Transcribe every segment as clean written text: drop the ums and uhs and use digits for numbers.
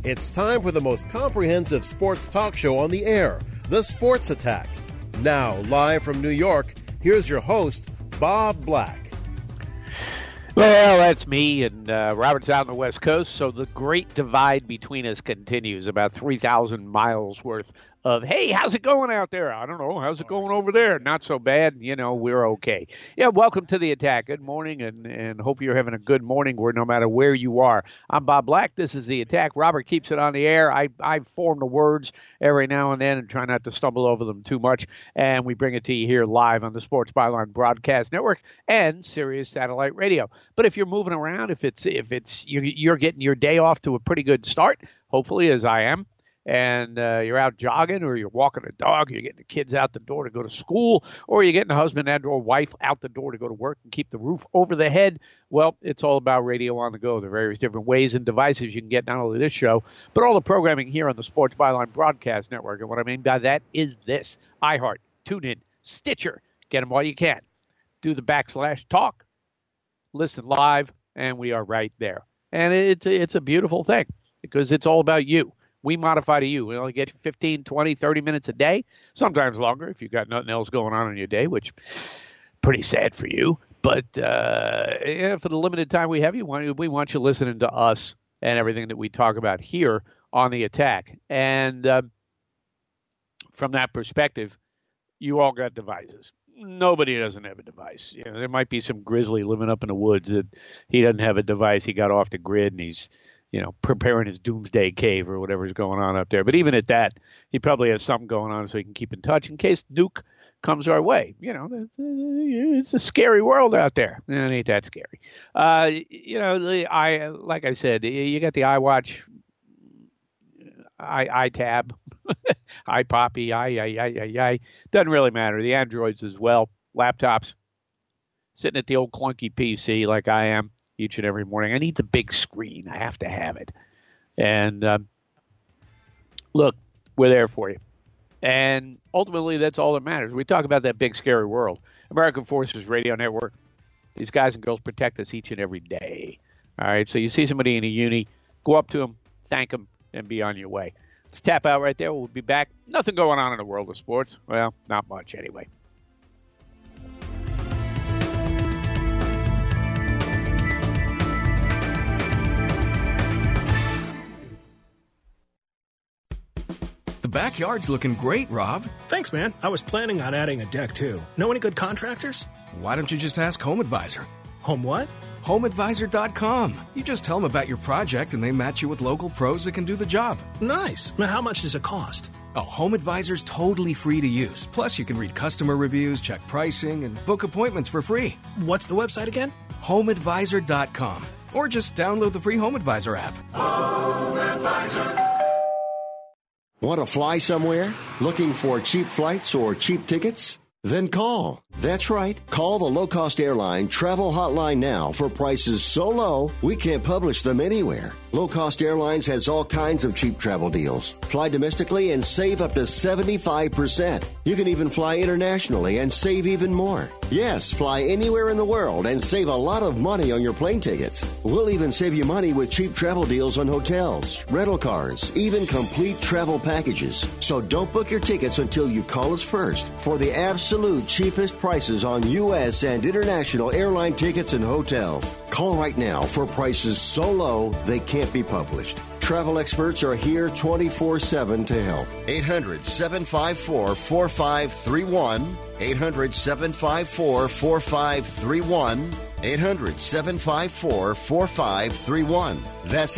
It's time for the most comprehensive sports talk show on the air, The Sports Attack. Now, live from New York, here's your host, Bob Black. Well, that's me, and Robert's out on the West Coast, so the great divide between us continues, about 3,000 miles worth of, hey, how's it going out there? I don't know. How's it going over there? Not so bad. You know, we're okay. Yeah, welcome to the Attack. Good morning, and hope you're having a good morning no matter where you are. I'm Bob Black. This is the Attack. Robert keeps it on the air. I form the words every now and then and try not to stumble over them too much, and we bring it to you here live on the Sports Byline Broadcast Network and Sirius Satellite Radio. But if you're moving around, if you're getting your day off to a pretty good start, hopefully, as I am, and you're out jogging or you're walking a dog, you're getting the kids out the door to go to school, or you're getting the husband and or wife out the door to go to work and keep the roof over the head, well, it's all about radio on the go. There are various different ways and devices you can get not only this show, but all the programming here on the Sports Byline Broadcast Network. And what I mean by that is this: iHeart, TuneIn, Stitcher. Get them while you can. Do the /talk, listen live, and we are right there. And it's a beautiful thing because it's all about you. We modify to you. We only get 15, 20, 30 minutes a day, sometimes longer if you've got nothing else going on in your day, which pretty sad for you. But for the limited time we have, we want you listening to us and everything that we talk about here on the Attack. And from that perspective, you all got devices. Nobody doesn't have a device. You know, there might be some grizzly living up in the woods that he doesn't have a device. He got off the grid and he's preparing his doomsday cave or whatever's going on up there. But even at that, he probably has something going on so he can keep in touch in case nuke comes our way. You know, it's a scary world out there. It ain't that scary. Like I said, you got the iWatch, iTab, iPoppy, doesn't really matter. The Androids as well, laptops, sitting at the old clunky PC like I am each and every morning. I need the big screen. I have to have it. And look, we're there for you. And ultimately, that's all that matters. We talk about that big, scary world. American Forces Radio Network. These guys and girls protect us each and every day. All right, so you see somebody in a uni, go up to them, thank them, and be on your way. Let's tap out right there. We'll be back. Nothing going on in the world of sports. Well, not much anyway. The backyard's looking great, Rob. Thanks, man. I was planning on adding a deck, too. Know any good contractors? Why don't you just ask Home Advisor? Home what? HomeAdvisor.com. You just tell them about your project and they match you with local pros that can do the job. Nice. Now, how much does it cost? Oh, Home Advisor's totally free to use. Plus, you can read customer reviews, check pricing, and book appointments for free. What's the website again? HomeAdvisor.com. Or just download the free Home Advisor app. Home Advisor. Want to fly somewhere? Looking for cheap flights or cheap tickets? Then call. That's right. Call the low-cost airline travel hotline now for prices so low we can't publish them anywhere. Low-cost airlines has all kinds of cheap travel deals. Fly domestically and save up to 75%. You can even fly internationally and save even more. Yes, fly anywhere in the world and save a lot of money on your plane tickets. We'll even save you money with cheap travel deals on hotels, rental cars, even complete travel packages. So don't book your tickets until you call us first for the absolute cheapest prices on U.S. and international airline tickets and hotels. Call right now for prices so low they can't be published. Travel experts are here 24/7 to help. 800-754-4531. 800-754-4531. 800-754-4531. That's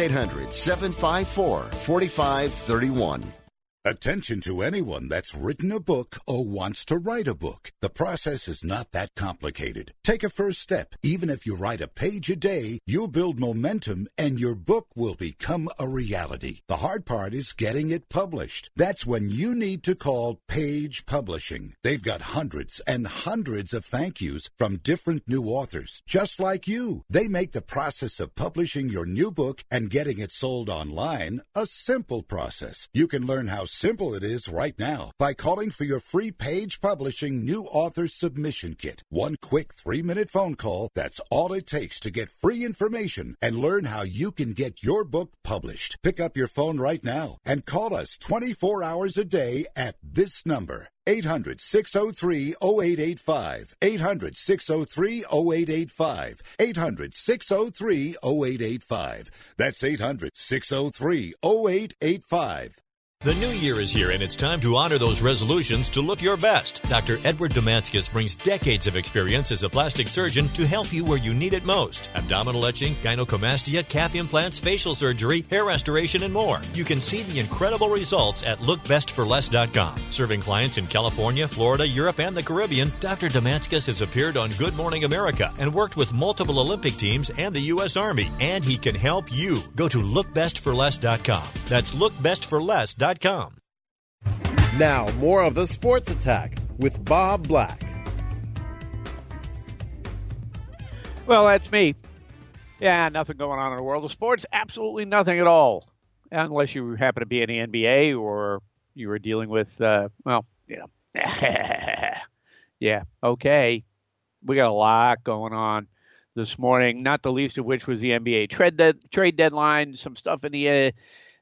800-754-4531. Attention to anyone that's written a book or wants to write a book. The process is not that complicated. Take a first step. Even if you write a page a day, you'll build momentum and your book will become a reality. The hard part is getting it published. That's when you need to call Page Publishing. They've got hundreds and hundreds of thank yous from different new authors, just like you. They make the process of publishing your new book and getting it sold online a simple process. You can learn how simple it is right now by calling for your free Page Publishing New Author Submission Kit. One quick 3-minute phone call, that's all it takes to get free information and learn how you can get your book published. Pick up your phone right now and call us 24 hours a day at this number. 800-603-0885. 800-603-0885. 800-603-0885. That's 800-603-0885. The new year is here, and it's time to honor those resolutions to look your best. Dr. Edward Damascus brings decades of experience as a plastic surgeon to help you where you need it most. Abdominal etching, gynecomastia, calf implants, facial surgery, hair restoration, and more. You can see the incredible results at lookbestforless.com. Serving clients in California, Florida, Europe, and the Caribbean, Dr. Damascus has appeared on Good Morning America and worked with multiple Olympic teams and the U.S. Army, and he can help you. Go to lookbestforless.com. That's lookbestforless.com. Now, more of the Sports Attack with Bob Black. Well, that's me. Yeah, nothing going on in the world of sports. Absolutely nothing at all. Unless you happen to be in the NBA or you were dealing with, yeah, okay. We got a lot going on this morning, not the least of which was the NBA trade deadline, some stuff in the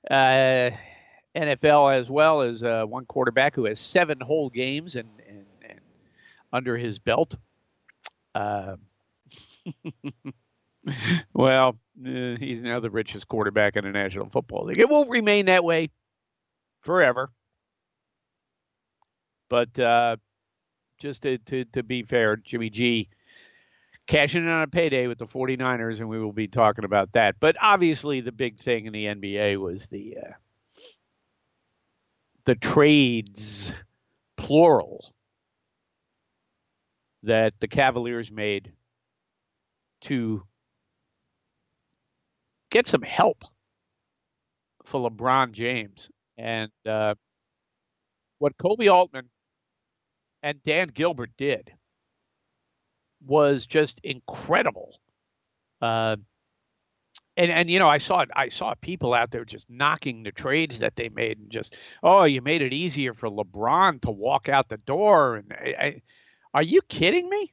NFL, as well as one quarterback who has 7 whole games and under his belt. Well, he's now the richest quarterback in the National Football League. It won't remain that way forever. But just to be fair, Jimmy G cashing in on a payday with the 49ers, and we will be talking about that. But obviously the big thing in the NBA was the trades, plural, that the Cavaliers made to get some help for LeBron James. And what Kobe Altman and Dan Gilbert did was just incredible. And you know, I saw people out there just knocking the trades that they made and just, oh, you made it easier for LeBron to walk out the door. And are you kidding me?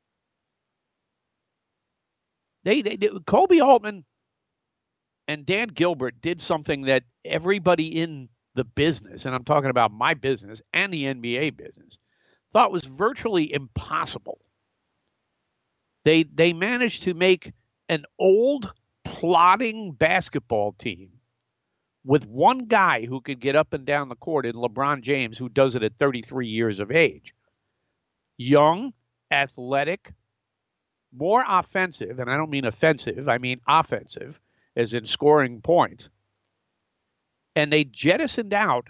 They Kobe Altman and Dan Gilbert did something that everybody in the business, and I'm talking about my business and the NBA business, thought was virtually impossible. They managed to make an old, plodding basketball team with one guy who could get up and down the court in LeBron James, who does it at 33 years of age. Young, athletic, more offensive, and I don't mean offensive, I mean offensive, as in scoring points. And they jettisoned out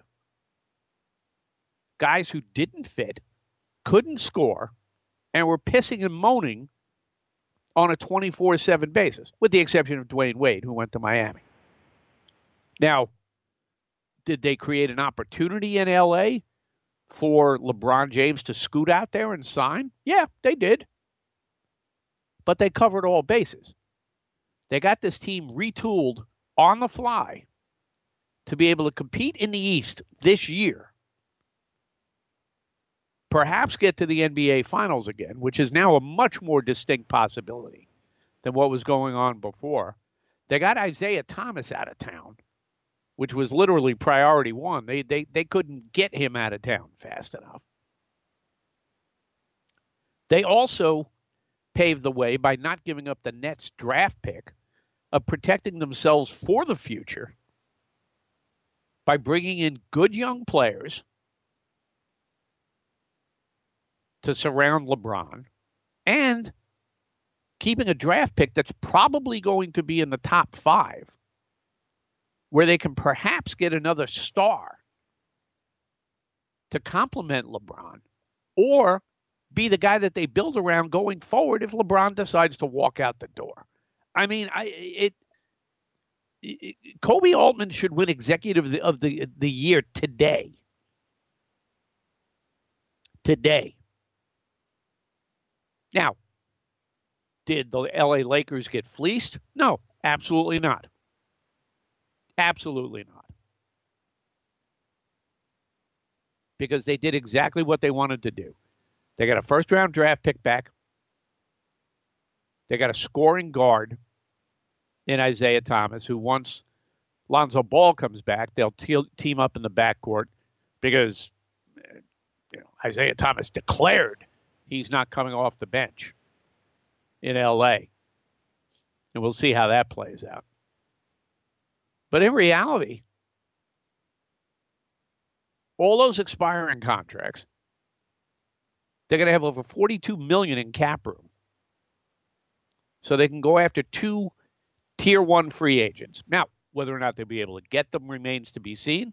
guys who didn't fit, couldn't score, and were pissing and moaning on a 24/7 basis, with the exception of Dwayne Wade, who went to Miami. Now, did they create an opportunity in L.A. for LeBron James to scoot out there and sign? Yeah, they did. But they covered all bases. They got this team retooled on the fly to be able to compete in the East this year. Perhaps get to the NBA Finals again, which is now a much more distinct possibility than what was going on before. They got Isaiah Thomas out of town, which was literally priority one. They couldn't get him out of town fast enough. They also paved the way by not giving up the Nets draft pick, of protecting themselves for the future by bringing in good young players to surround LeBron and keeping a draft pick that's probably going to be in the top 5, where they can perhaps get another star to complement LeBron or be the guy that they build around going forward if LeBron decides to walk out the door. I mean, Kobe Altman should win Executive of the Year today. Today. Now, did the LA Lakers get fleeced? No, absolutely not. Absolutely not. because they did exactly what they wanted to do. They got a first-round draft pick back. They got a scoring guard in Isaiah Thomas, who once Lonzo Ball comes back, they'll team up in the backcourt because Isaiah Thomas declared he's not coming off the bench in L.A. And we'll see how that plays out. But in reality, all those expiring contracts, they're going to have over $42 million in cap room. So they can go after 2 Tier 1 free agents. Now, whether or not they'll be able to get them remains to be seen.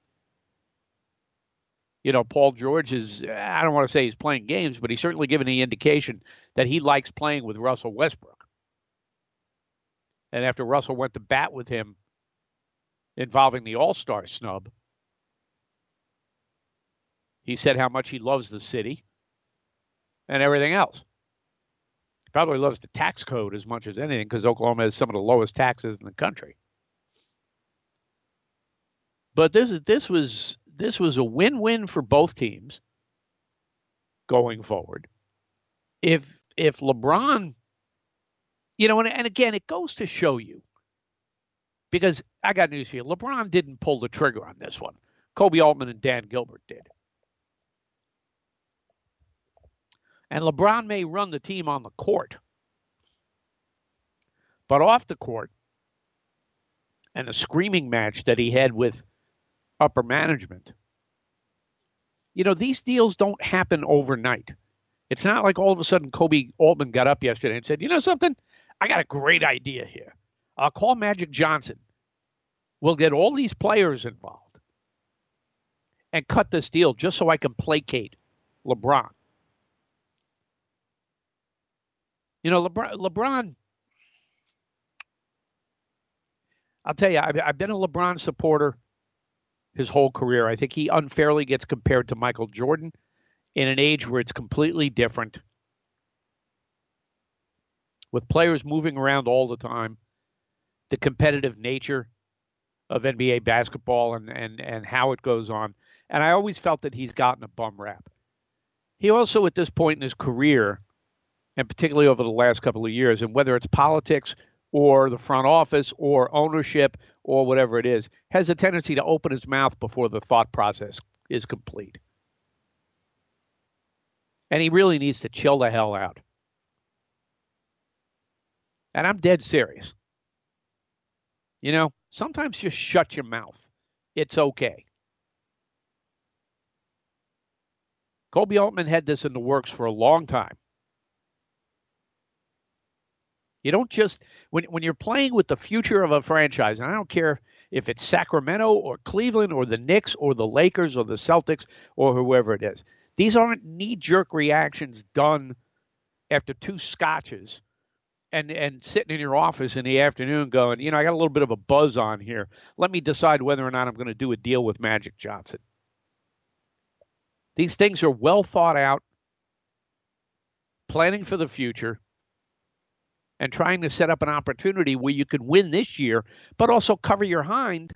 Paul George is, I don't want to say he's playing games, but he's certainly given the indication that he likes playing with Russell Westbrook. And after Russell went to bat with him involving the All-Star snub, he said how much he loves the city and everything else. He probably loves the tax code as much as anything because Oklahoma has some of the lowest taxes in the country. But this was a win-win for both teams going forward. If LeBron, and again, it goes to show you, because I got news for you, LeBron didn't pull the trigger on this one. Kobe Altman and Dan Gilbert did. And LeBron may run the team on the court, but off the court, and the screaming match that he had with upper management, these deals don't happen overnight. It's not like all of a sudden Kobe Altman got up yesterday and said, you know something? I got a great idea here. I'll call Magic Johnson. We'll get all these players involved and cut this deal just so I can placate LeBron. LeBron, I'll tell you, I've been a LeBron supporter his whole career. I think he unfairly gets compared to Michael Jordan in an age where it's completely different, with players moving around all the time, the competitive nature of NBA basketball and how it goes on. And I always felt that he's gotten a bum rap. He also, at this point in his career, and particularly over the last couple of years, and whether it's politics or the front office or ownership or whatever it is, has a tendency to open his mouth before the thought process is complete. And he really needs to chill the hell out. And I'm dead serious. Sometimes just shut your mouth. It's okay. Kobe Altman had this in the works for a long time. You don't just, when you're playing with the future of a franchise, and I don't care if it's Sacramento or Cleveland or the Knicks or the Lakers or the Celtics or whoever it is, these aren't knee-jerk reactions done after 2 scotches and sitting in your office in the afternoon going, I got a little bit of a buzz on here. Let me decide whether or not I'm going to do a deal with Magic Johnson. These things are well thought out, planning for the future, and trying to set up an opportunity where you could win this year, but also cover your hind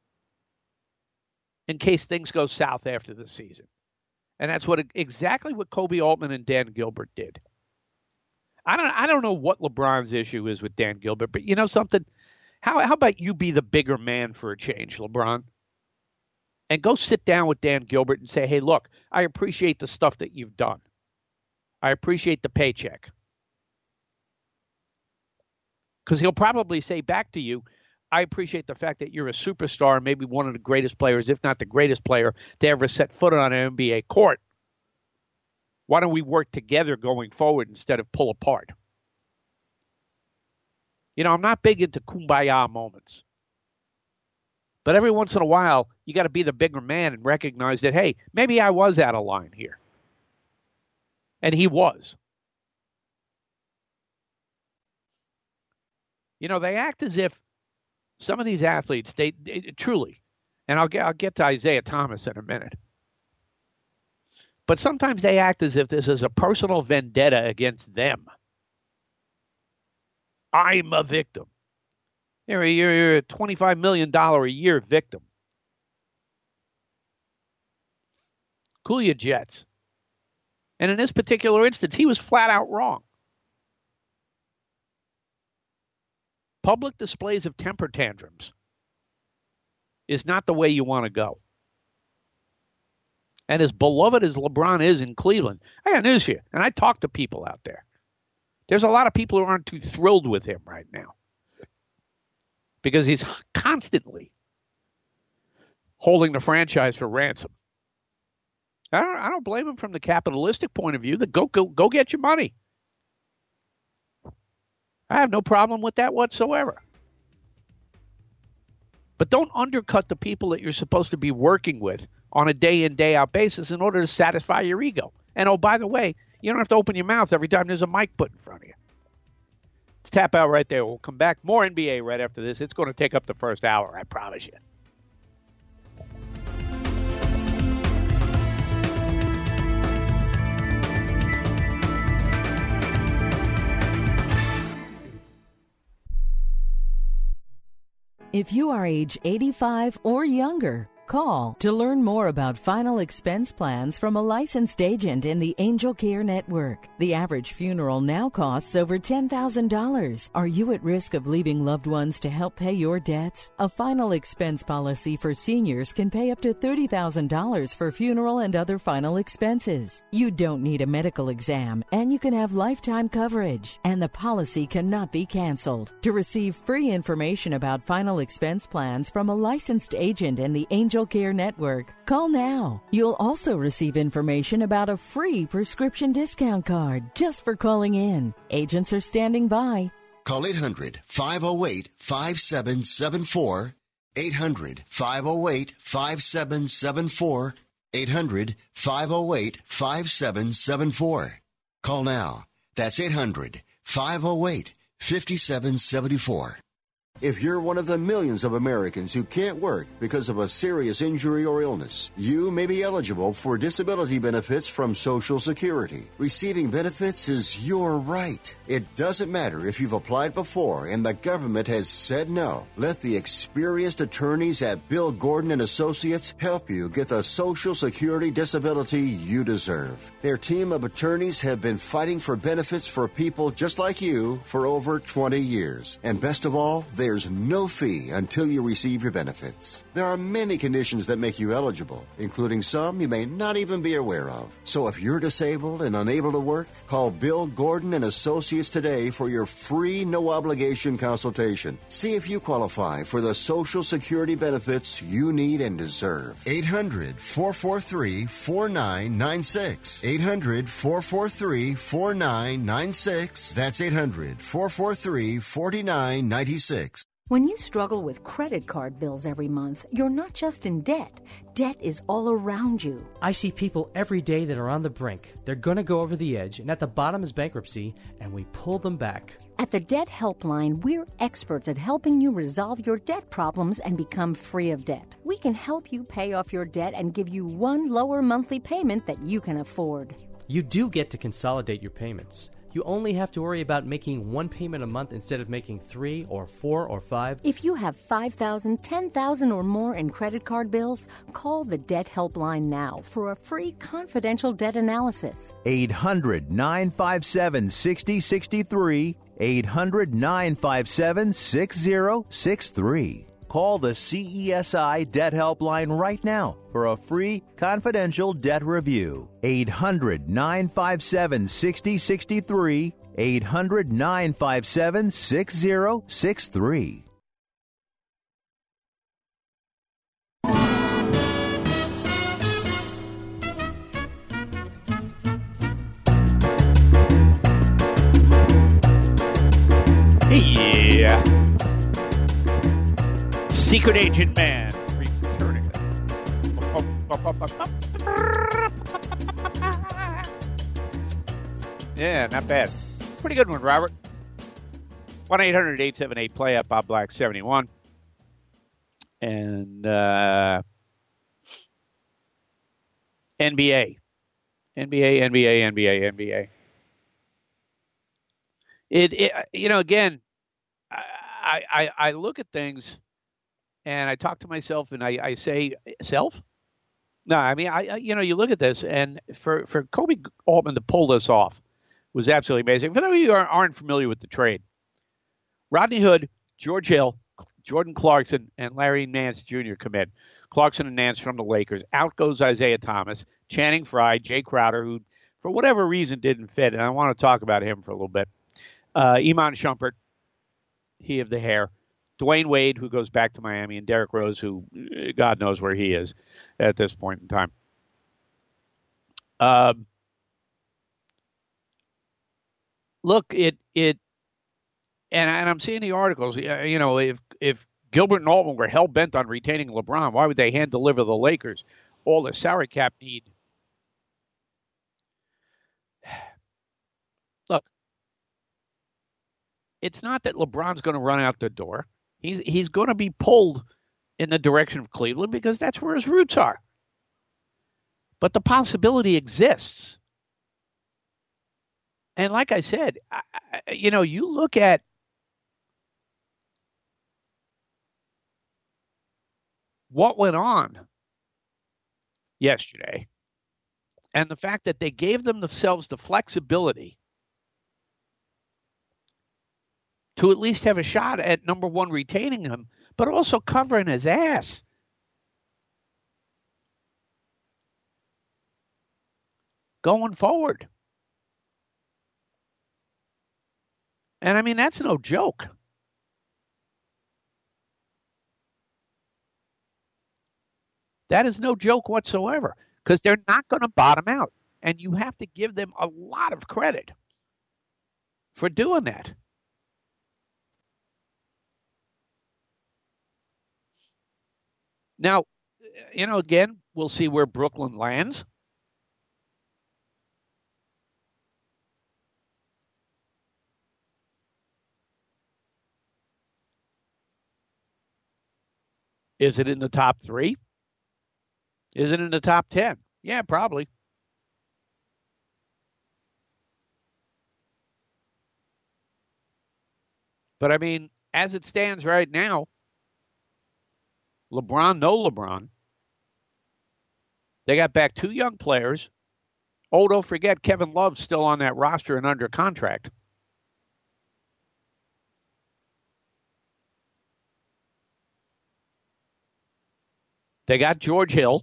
in case things go south after the season. And that's exactly what Kobe Altman and Dan Gilbert did. I don't know what LeBron's issue is with Dan Gilbert, but you know something? How about you be the bigger man for a change, LeBron? And go sit down with Dan Gilbert and say, hey, look, I appreciate the stuff that you've done. I appreciate the paycheck. Because he'll probably say back to you, I appreciate the fact that you're a superstar, maybe one of the greatest players, if not the greatest player to ever set foot on an NBA court. Why don't we work together going forward instead of pull apart? I'm not big into kumbaya moments. But every once in a while, you got to be the bigger man and recognize that, hey, maybe I was out of line here. And he was. They act as if some of these athletes, they truly, and I'll get to Isaiah Thomas in a minute, but sometimes they act as if this is a personal vendetta against them. I'm a victim. You're a $25 million a year victim. Cool your jets. And in this particular instance, he was flat out wrong. Public displays of temper tantrums is not the way you want to go. And as beloved as LeBron is in Cleveland, I got news for you, and I talk to people out there. There's a lot of people who aren't too thrilled with him right now because he's constantly holding the franchise for ransom. I don't blame him from the capitalistic point of view. That go get your money. I have no problem with that whatsoever. But don't undercut the people that you're supposed to be working with on a day in, day out basis in order to satisfy your ego. And oh, by the way, you don't have to open your mouth every time there's a mic put in front of you. Let's tap out right there. We'll come back. More NBA right after this. It's going to take up the first hour, I promise you. If you are age 85 or younger, call to learn more about final expense plans from a licensed agent in the Angel Care Network. The average funeral now costs over $10,000. Are you at risk of leaving loved ones to help pay your debts? A final expense policy for seniors can pay up to $30,000 for funeral and other final expenses. You don't need a medical exam, and you can have lifetime coverage, and the policy cannot be canceled. To receive free information about final expense plans from a licensed agent in the Angel Care Network, call now. You'll also receive information about a free prescription discount card just for calling in. Agents are standing by. Call 800-508-5774. 800-508-5774. 800-508-5774. Call now. That's 800-508-5774. If you're one of the millions of Americans who can't work because of a serious injury or illness, you may be eligible for disability benefits from Social Security. Receiving benefits is your right. It doesn't matter if you've applied before and the government has said no. Let the experienced attorneys at Bill Gordon and Associates help you get the Social Security disability you deserve. Their team of attorneys have been fighting for benefits for people just like you for over 20 years. And best of all, there's no fee until you receive your benefits. There are many conditions that make you eligible, including some you may not even be aware of. So if you're disabled and unable to work, call Bill Gordon and Associates today for your free no-obligation consultation. See if you qualify for the Social Security benefits you need and deserve. 800-443-4996. 800-443-4996. That's 800-443-4996. When you struggle with credit card bills every month, you're not just in debt. Debt is all around you. I see people every day that are on the brink. They're going to go over the edge, and at the bottom is bankruptcy, and we pull them back. At the Debt Helpline, we're experts at helping you resolve your debt problems and become free of debt. We can help you pay off your debt and give you one lower monthly payment that you can afford. You do get to consolidate your payments. You only have to worry about making one payment a month instead of making 3 or 4 or 5. If you have $5,000, $10,000 or more in credit card bills, call the Debt Helpline now for a free confidential debt analysis. 800-957-6063. 800-957-6063. Call the CESI Debt Helpline right now for a free confidential debt review. 800-957-6063. 800-957-6063. Yeah. Secret Agent Man returning. Yeah, not bad. Pretty good one, Robert. 1-800-878-PLAY at Bob Black 71. And NBA. It you know, again, I look at things and I talk to myself and I say, self? No, I mean, you look at this, and for Koby Altman to pull this off was absolutely amazing. For those of you who aren't familiar with the trade, Rodney Hood, George Hill, Jordan Clarkson, and Larry Nance Jr. come in. Clarkson and Nance from the Lakers. Out goes Isaiah Thomas, Channing Frye, Jay Crowder, who for whatever reason didn't fit, and I want to talk about him for a little bit. Iman Shumpert, he of the hair. Dwayne Wade, who goes back to Miami, and Derrick Rose, who God knows where he is at this point in time. Look, and I'm seeing the articles. If Gilbert and Altman were hell bent on retaining LeBron, why would they hand deliver the Lakers all the salary cap need? Look, it's not that LeBron's going to run out the door. He's going to be pulled in the direction of Cleveland because that's where his roots are. But the possibility exists. And like I said, you look at what went on yesterday and the fact that they gave themselves the flexibility to at least have a shot at, number one, retaining him, but also covering his ass. Going forward. And I mean, that's no joke. That is no joke whatsoever, because they're not going to bottom out. And you have to give them a lot of credit for doing that. Now, again, we'll see where Brooklyn lands. Is it in the top 3? Is it in the top 10? Yeah, probably. But I mean, as it stands right now, LeBron, no LeBron. They got back 2 young players. Oh, don't forget, Kevin Love's still on that roster and under contract. They got George Hill,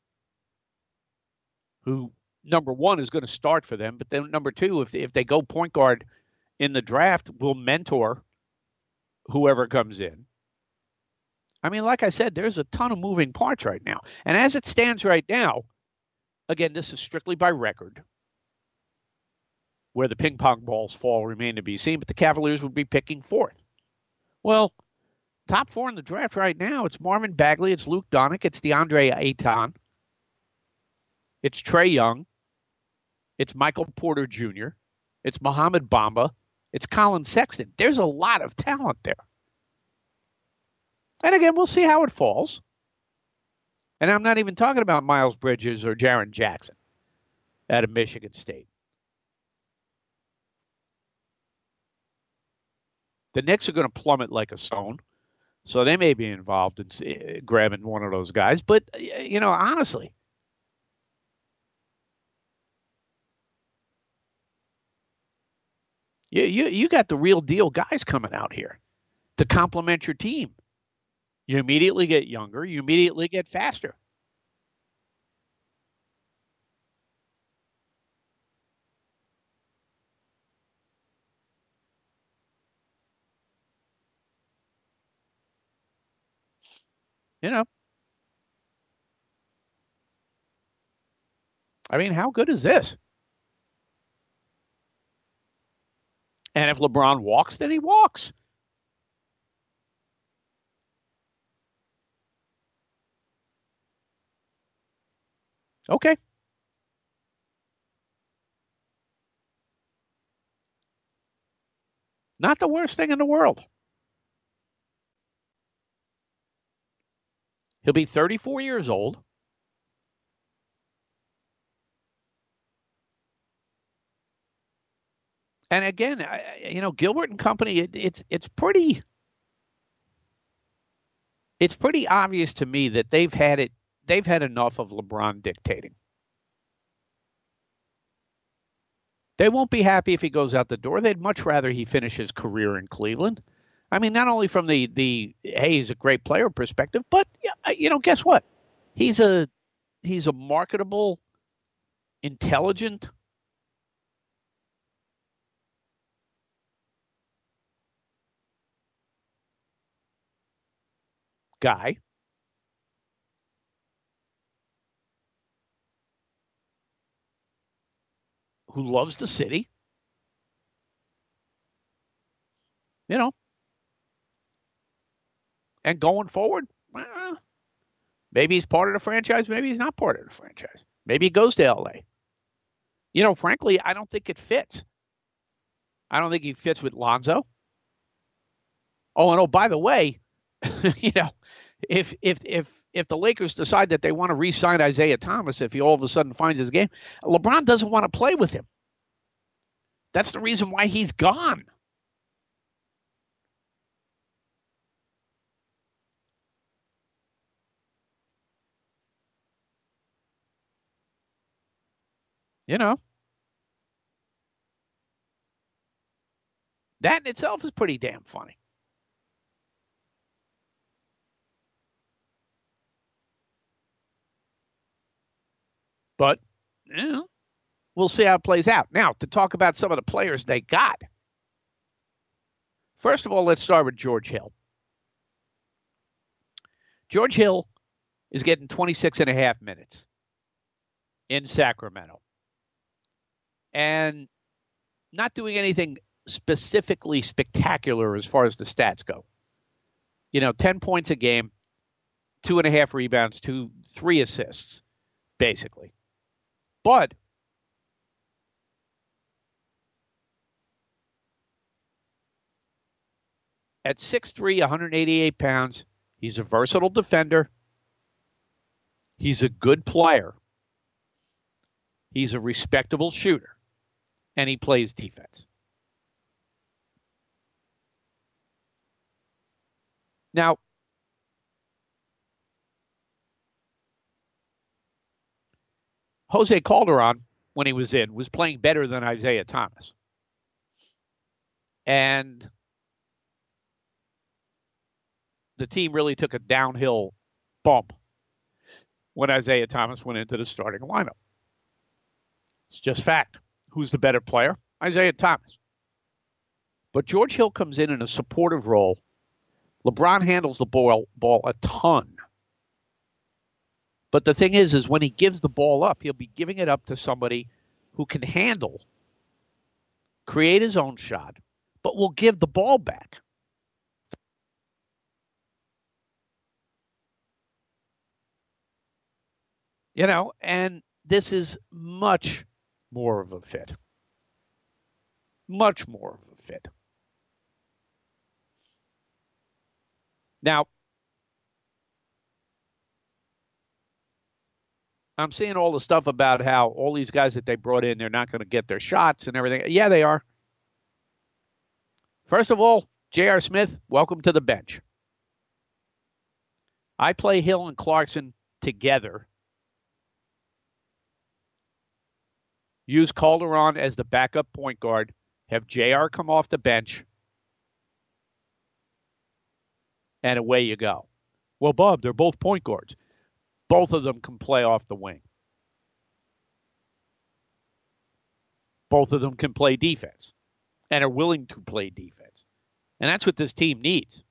who, number one, is going to start for them. But then, number two, if they go point guard in the draft, will mentor whoever comes in. I mean, like I said, there's a ton of moving parts right now. And as it stands right now, again, this is strictly by record. Where the ping pong balls fall remain to be seen, but the Cavaliers would be picking 4th. Well, top 4 in the draft right now, it's Marvin Bagley, it's Luke Doncic, it's DeAndre Ayton, it's Trae Young, it's Michael Porter Jr., it's Mohamed Bamba, it's Colin Sexton. There's a lot of talent there. And again, we'll see how it falls. And I'm not even talking about Miles Bridges or Jaren Jackson out of Michigan State. The Knicks are going to plummet like a stone, so they may be involved in grabbing one of those guys. But, honestly, you got the real deal guys coming out here to complement your team. You immediately get younger. You immediately get faster. I mean, how good is this? And if LeBron walks, then he walks. Okay. Not the worst thing in the world. He'll be 34 years old. And again, Gilbert and company, it's pretty obvious to me that they've had it. they've had enough of LeBron dictating. They won't be happy if he goes out the door. They'd much rather he finish his career in Cleveland. I mean, not only from the hey, he's a great player perspective, but guess what? He's a marketable, intelligent guy. Who loves the city. And going forward, maybe he's part of the franchise, maybe he's not part of the franchise. Maybe he goes to L.A. Frankly, I don't think it fits. I don't think he fits with Lonzo. Oh, and by the way, if the Lakers decide that they want to re-sign Isaiah Thomas, if he all of a sudden finds his game, LeBron doesn't want to play with him. That's the reason why he's gone. That in itself is pretty damn funny. But, we'll see how it plays out. Now, to talk about some of the players they got. First of all, let's start with George Hill. George Hill is getting 26 and a half minutes in Sacramento. And not doing anything specifically spectacular as far as the stats go. 10 points a game, 2.5 rebounds, 3 assists, basically. But at 6'3", 188 pounds, he's a versatile defender. He's a good player. He's a respectable shooter. And he plays defense. Now, Jose Calderon, when he was in, was playing better than Isaiah Thomas. And the team really took a downhill bump when Isaiah Thomas went into the starting lineup. It's just fact. Who's the better player? Isaiah Thomas. But George Hill comes in a supportive role. LeBron handles the ball a ton. But the thing is when he gives the ball up, he'll be giving it up to somebody who can handle, create his own shot, but will give the ball back. And this is much more of a fit. Much more of a fit. Now, I'm seeing all the stuff about how all these guys that they brought in, they're not going to get their shots and everything. Yeah, they are. First of all, J.R. Smith, welcome to the bench. I play Hill and Clarkson together. Use Calderon as the backup point guard. Have J.R. come off the bench. And away you go. Well, Bob, they're both point guards. Both of them can play off the wing. Both of them can play defense and are willing to play defense. And that's what this team needs.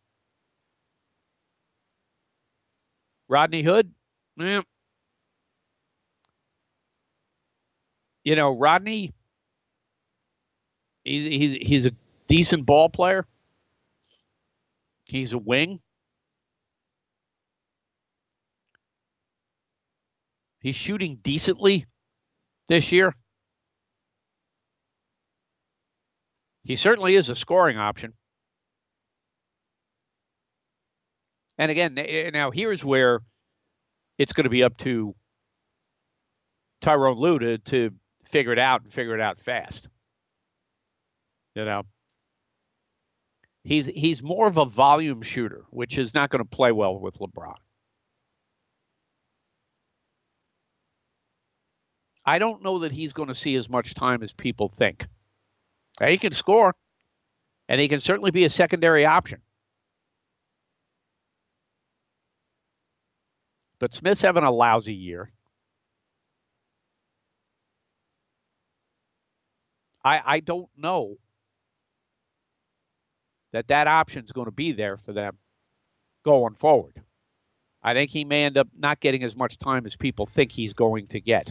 Rodney Hood, Rodney, he's a decent ball player. He's a wing. He's shooting decently this year. He certainly is a scoring option. And again, now here's where it's going to be up to Tyronn Lue to figure it out and figure it out fast. He's more of a volume shooter, which is not going to play well with LeBron. I don't know that he's going to see as much time as people think. He can score, and he can certainly be a secondary option. But Smith's having a lousy year. I don't know that option's going to be there for them going forward. I think he may end up not getting as much time as people think he's going to get.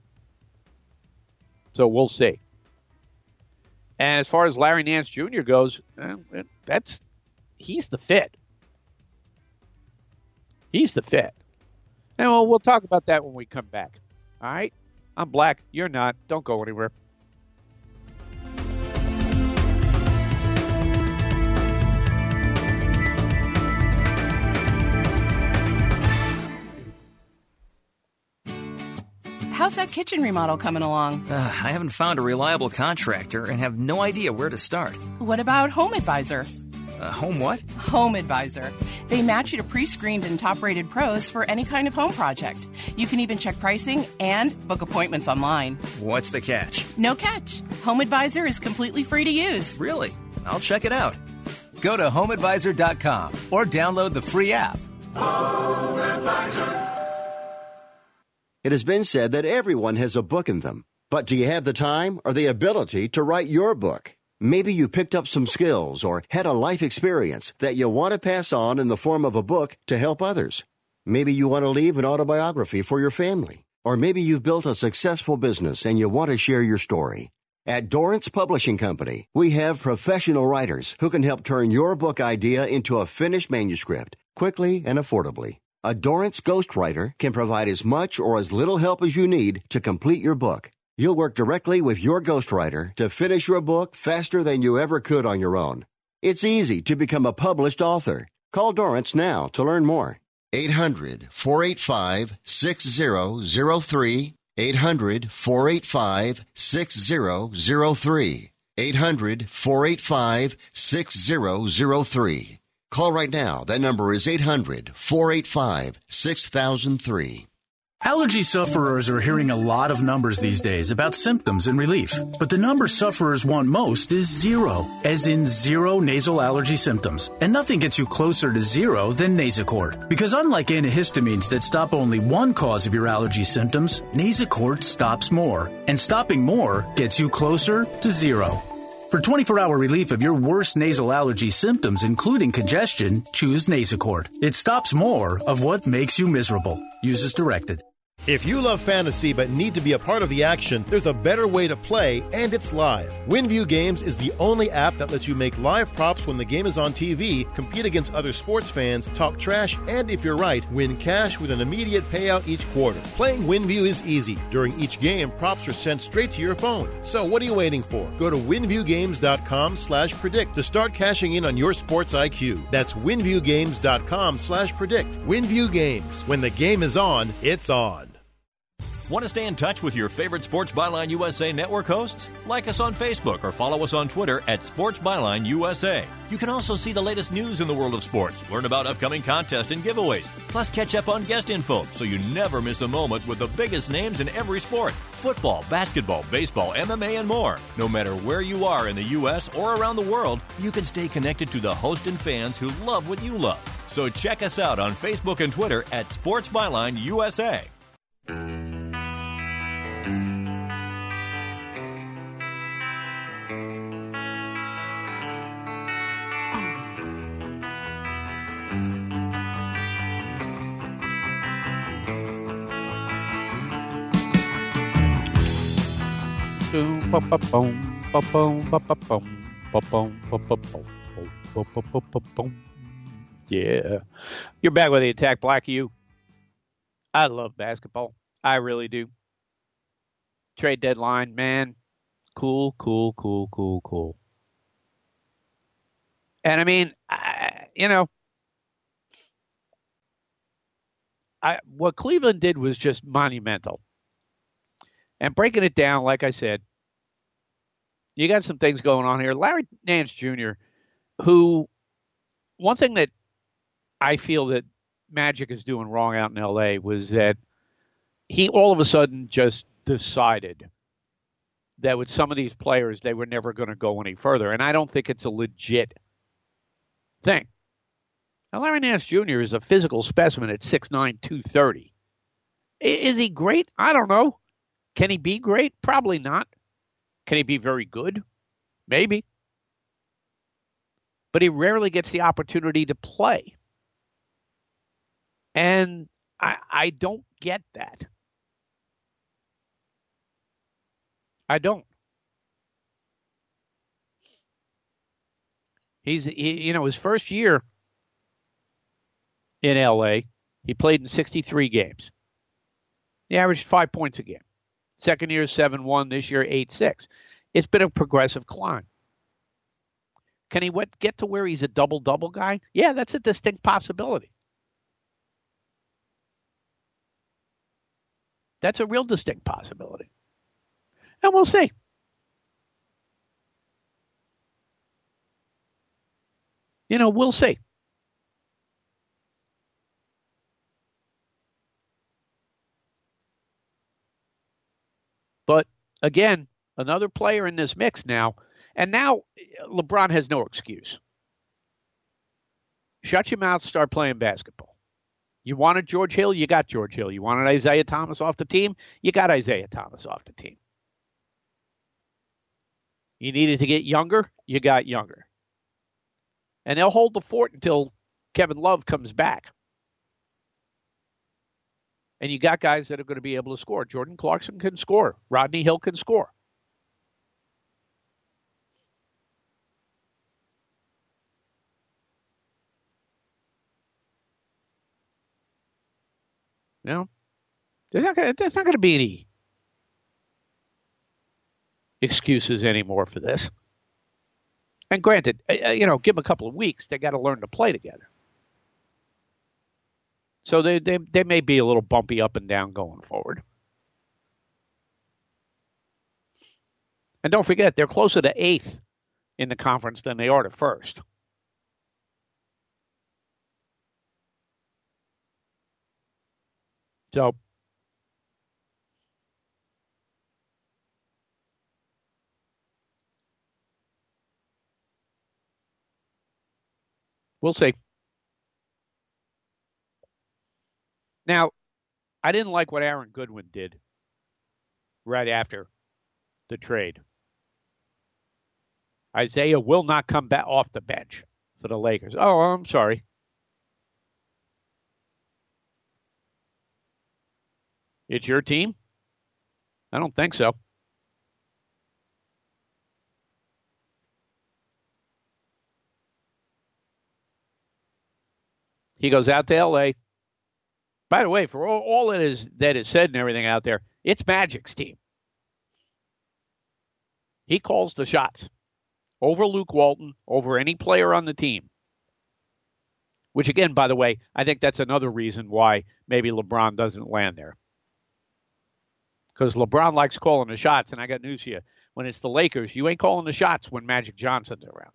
So we'll see. And as far as Larry Nance Jr. goes, he's the fit. He's the fit. And we'll talk about that when we come back. All right? I'm Black. You're not. Don't go anywhere. How's that kitchen remodel coming along? I haven't found a reliable contractor and have no idea where to start. What about Home Advisor? Home what? Home Advisor. They match you to pre-screened and top-rated pros for any kind of home project. You can even check pricing and book appointments online. What's the catch? No catch. Home Advisor is completely free to use. Really? I'll check it out. Go to HomeAdvisor.com or download the free app. Home Advisor. It has been said that everyone has a book in them. But do you have the time or the ability to write your book? Maybe you picked up some skills or had a life experience that you want to pass on in the form of a book to help others. Maybe you want to leave an autobiography for your family. Or maybe you've built a successful business and you want to share your story. At Dorrance Publishing Company, we have professional writers who can help turn your book idea into a finished manuscript quickly and affordably. A Dorrance ghostwriter can provide as much or as little help as you need to complete your book. You'll work directly with your ghostwriter to finish your book faster than you ever could on your own. It's easy to become a published author. Call Dorrance now to learn more. 800-485-6003. 800-485-6003. 800-485-6003. Call right now. That number is 800-485-6003. Allergy sufferers are hearing a lot of numbers these days about symptoms and relief. But the number sufferers want most is zero, as in zero nasal allergy symptoms. And nothing gets you closer to zero than Nasacort. Because unlike antihistamines that stop only one cause of your allergy symptoms, Nasacort stops more. And stopping more gets you closer to zero. For 24-hour relief of your worst nasal allergy symptoms, including congestion, choose Nasacort. It stops more of what makes you miserable. Use as directed. If you love fantasy but need to be a part of the action, there's a better way to play, and it's live. WinView Games is the only app that lets you make live props when the game is on TV, compete against other sports fans, talk trash, and if you're right, win cash with an immediate payout each quarter. Playing WinView is easy. During each game, props are sent straight to your phone. So what are you waiting for? Go to winviewgames.com/predict to start cashing in on your sports IQ. That's winviewgames.com/predict. WinView Games. When the game is on, it's on. Want to stay in touch with your favorite Sports Byline USA network hosts? Like us on Facebook or follow us on Twitter at Sports Byline USA. You can also see the latest news in the world of sports, learn about upcoming contests and giveaways, plus catch up on guest info so you never miss a moment with the biggest names in every sport. Football, basketball, baseball, MMA, and more. No matter where you are in the U.S. or around the world, you can stay connected to the hosts and fans who love what you love. So check us out on Facebook and Twitter at Sports Byline USA. Yeah. You're back with the Attack Black U. I love basketball. I really do. Trade deadline, man. Cool. And I mean, what Cleveland did was just monumental. And breaking it down, like I said, you got some things going on here. Larry Nance Jr., who, one thing that I feel that Magic is doing wrong out in L.A. was that he all of a sudden just decided that with some of these players, they were never going to go any further. And I don't think it's a legit thing. Now, Larry Nance Jr. is a physical specimen at 6'9", 230. Is he great? I don't know. Can he be great? Probably not. Can he be very good? Maybe. But he rarely gets the opportunity to play. And I don't get that. I don't. His first year in LA, he played in 63 games. He averaged 5 points a game. Second year, 7-1. This year, 8-6. It's been a progressive climb. Can he get to where he's a double-double guy? Yeah, that's a distinct possibility. That's a real distinct possibility. And we'll see. We'll see. But again, another player in this mix now. And now LeBron has no excuse. Shut your mouth, start playing basketball. You wanted George Hill, you got George Hill. You wanted Isaiah Thomas off the team, you got Isaiah Thomas off the team. You needed to get younger, you got younger. And they'll hold the fort until Kevin Love comes back. And you got guys that are going to be able to score. Jordan Clarkson can score. Rodney Hill can score. There's not going to be any excuses anymore for this. And granted, give them a couple of weeks. They got to learn to play together. So they may be a little bumpy up and down going forward. And don't forget, they're closer to 8th in the conference than they are to 1st. So we'll see. Now, I didn't like what Aaron Goodwin did right after the trade. Isaiah will not come back off the bench for the Lakers. Oh, I'm sorry. It's your team? I don't think so. He goes out to L.A. By the way, for all that is said and everything out there, it's Magic's team. He calls the shots over Luke Walton, over any player on the team. Which, again, by the way, I think that's another reason why maybe LeBron doesn't land there. Because LeBron likes calling the shots, and I got news for you. When it's the Lakers, you ain't calling the shots when Magic Johnson's around.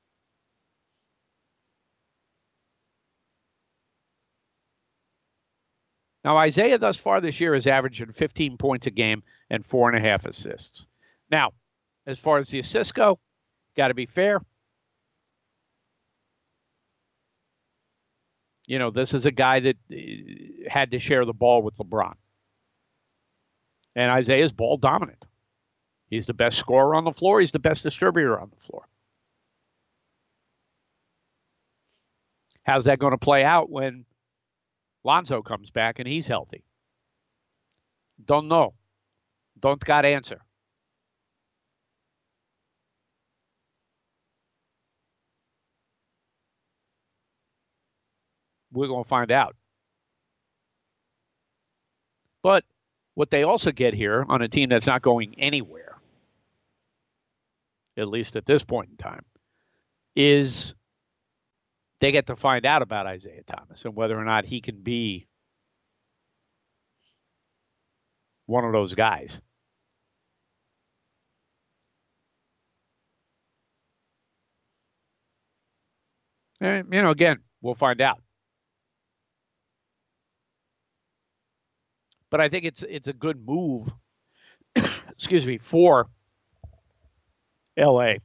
Now, Isaiah thus far this year has averaged 15 points a game and 4.5 assists. Now, as far as the assists go, got to be fair. This is a guy that had to share the ball with LeBron. And Isaiah's ball dominant. He's the best scorer on the floor. He's the best distributor on the floor. How's that going to play out when Lonzo comes back and he's healthy? Don't know. Don't got answer. We're going to find out. But what they also get here on a team that's not going anywhere, at least at this point in time, is they get to find out about Isaiah Thomas and whether or not he can be one of those guys. And, again, we'll find out. But I think it's a good move for L.A.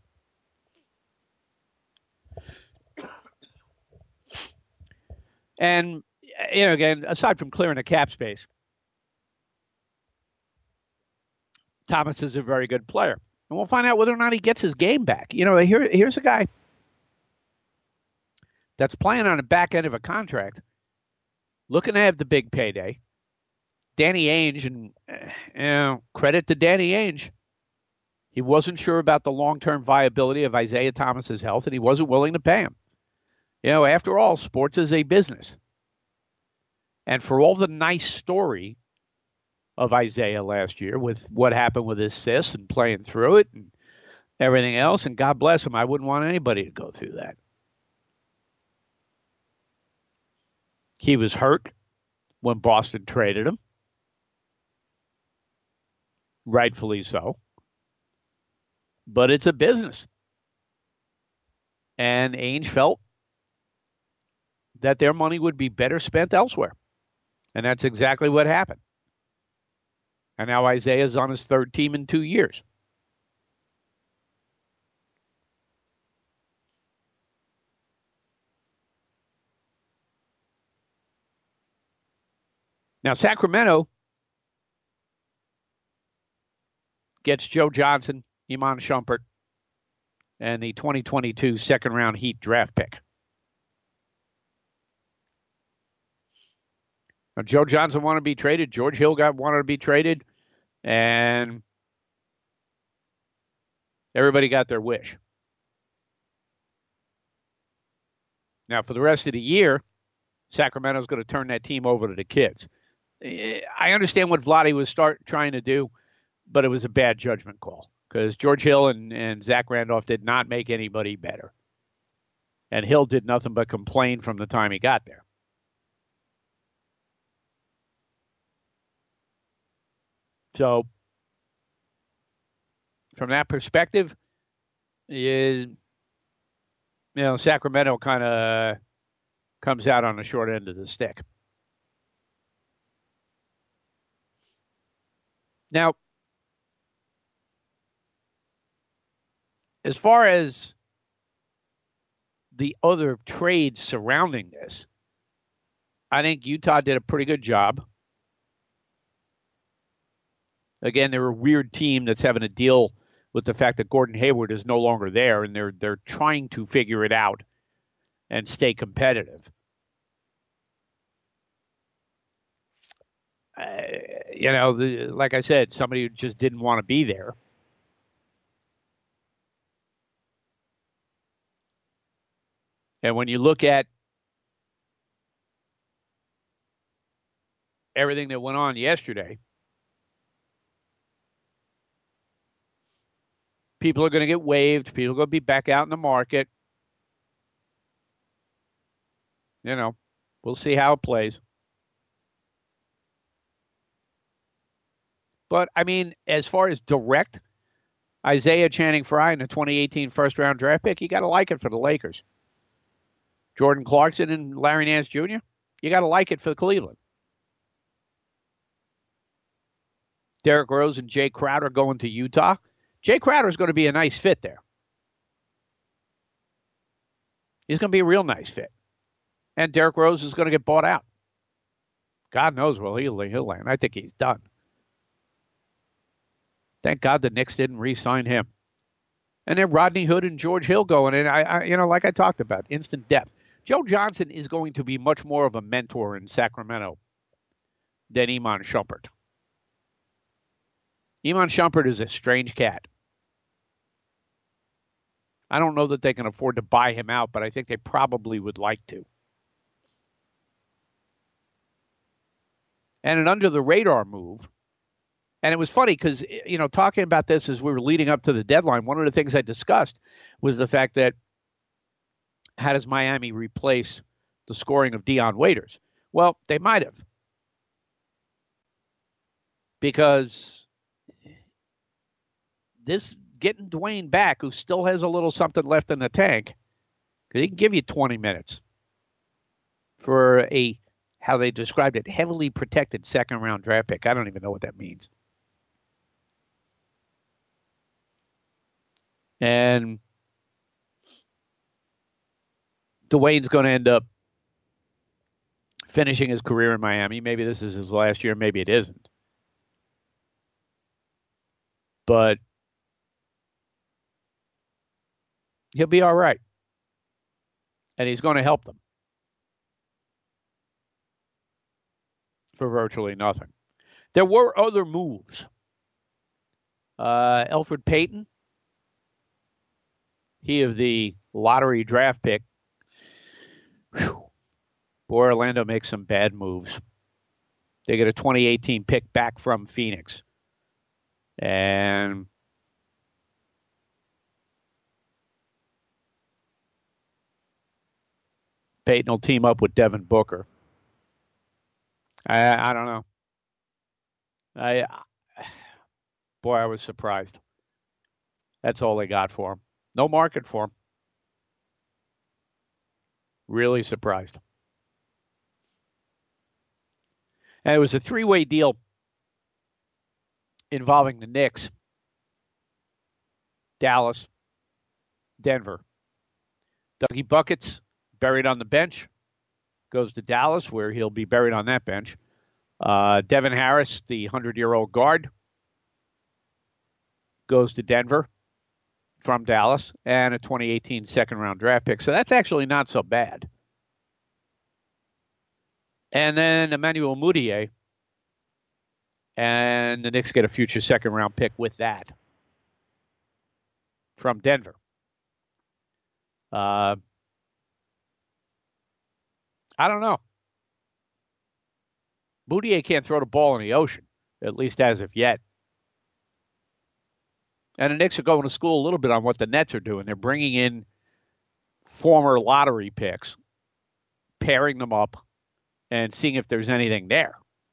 And, again, aside from clearing the cap space, Thomas is a very good player. And we'll find out whether or not he gets his game back. Here's a guy that's playing on the back end of a contract, looking to have the big payday. Danny Ainge, and credit to Danny Ainge. He wasn't sure about the long-term viability of Isaiah Thomas's health, and he wasn't willing to pay him. After all, sports is a business. And for all the nice story of Isaiah last year with what happened with his cysts and playing through it and everything else, and God bless him, I wouldn't want anybody to go through that. He was hurt when Boston traded him. Rightfully so. But it's a business. And Ainge felt that their money would be better spent elsewhere. And that's exactly what happened. And now Isaiah's on his third team in 2 years. Now, Sacramento gets Joe Johnson, Iman Shumpert, and the 2022 second-round Heat draft pick. Now, Joe Johnson wanted to be traded. George Hill wanted to be traded. And everybody got their wish. Now, for the rest of the year, Sacramento's going to turn that team over to the kids. I understand what Vlade was trying to do, but it was a bad judgment call because George Hill and Zach Randolph did not make anybody better. And Hill did nothing but complain from the time he got there. So, from that perspective, Sacramento kind of comes out on the short end of the stick. Now, as far as the other trades surrounding this, I think Utah did a pretty good job. Again, they're a weird team that's having to deal with the fact that Gordon Hayward is no longer there, and they're trying to figure it out and stay competitive. Like I said, somebody who just didn't want to be there. And when you look at everything that went on yesterday, people are going to get waived. People are going to be back out in the market. We'll see how it plays. But, as far as direct, Isaiah Channing Frye in the 2018 first-round draft pick, you got to like it for the Lakers. Jordan Clarkson and Larry Nance Jr., you got to like it for Cleveland. Derrick Rose and Jay Crowder going to Utah. Jay Crowder is going to be a nice fit there. He's going to be a real nice fit. And Derrick Rose is going to get bought out. God knows where he'll land. I think he's done. Thank God the Knicks didn't re-sign him. And then Rodney Hood and George Hill going in. Like I talked about, instant depth. Joe Johnson is going to be much more of a mentor in Sacramento than Iman Shumpert. Iman Shumpert is a strange cat. I don't know that they can afford to buy him out, but I think they probably would like to. And an under-the-radar move. And it was funny because, talking about this as we were leading up to the deadline, one of the things I discussed was the fact that how does Miami replace the scoring of Dion Waiters? Well, they might have. Because this getting Dwayne back, who still has a little something left in the tank, because he can give you 20 minutes for how they described it, heavily protected second-round draft pick. I don't even know what that means. And Dwayne's going to end up finishing his career in Miami. Maybe this is his last year. Maybe it isn't. But he'll be all right. And he's going to help them for virtually nothing. There were other moves. Elfrid Payton, he of the lottery draft pick. Whew. Boy, Orlando makes some bad moves. They get a 2018 pick back from Phoenix. And Payton will team up with Devin Booker. I don't know. I was surprised. That's all they got for him. No market for him. Really surprised. And it was a three-way deal involving the Knicks, Dallas, Denver. Dougie Buckets, buried on the bench, goes to Dallas, where he'll be buried on that bench. Devin Harris, the 100-year-old guard, goes to Denver from Dallas, and a 2018 second-round draft pick. So that's actually not so bad. And then Emmanuel Mudiay, and the Knicks get a future second-round pick with that from Denver. I don't know. Mudiay can't throw the ball in the ocean, at least as of yet. And the Knicks are going to school a little bit on what the Nets are doing. They're bringing in former lottery picks, pairing them up, and seeing if there's anything there.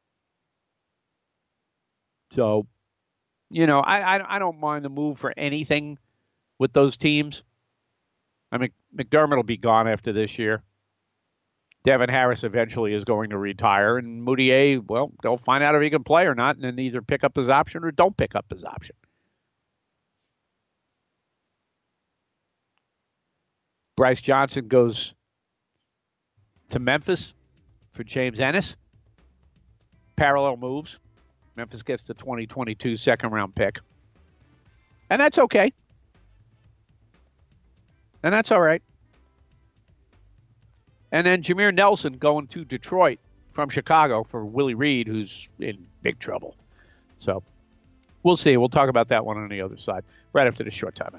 So, I don't mind the move for anything with those teams. I mean, McDermott will be gone after this year. Devin Harris eventually is going to retire, and Mudiay, well, they'll find out if he can play or not, and then either pick up his option or don't pick up his option. Bryce Johnson goes to Memphis for James Ennis. Parallel moves. Memphis gets the 2022 second-round pick. And that's okay. And that's all right. And then Jameer Nelson going to Detroit from Chicago for Willie Reed, who's in big trouble. So we'll see. We'll talk about that one on the other side right after the short timeout.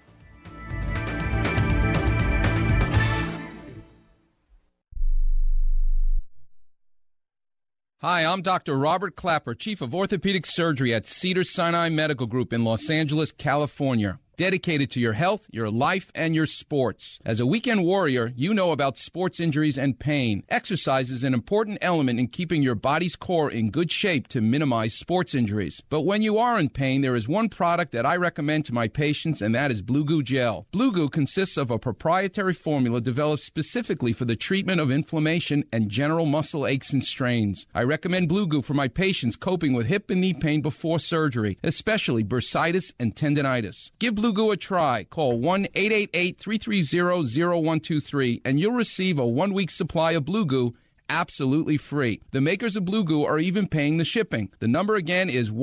Hi, I'm Dr. Robert Clapper, Chief of Orthopedic Surgery at Cedars-Sinai Medical Group in Los Angeles, California. Dedicated to your health, your life, and your sports. As a weekend warrior, you know about sports injuries and pain. Exercise is an important element in keeping your body's core in good shape to minimize sports injuries. But when you are in pain, there is one product that I recommend to my patients, and that is Blue Goo Gel. Blue Goo consists of a proprietary formula developed specifically for the treatment of inflammation and general muscle aches and strains. I recommend Blue Goo for my patients coping with hip and knee pain before surgery, especially bursitis and tendinitis. Give Blue Goo a try. Call 1-888-330-0123 and you'll receive a 1-week supply of Blue Goo absolutely free. The makers of Blue Goo are even paying the shipping. The number again is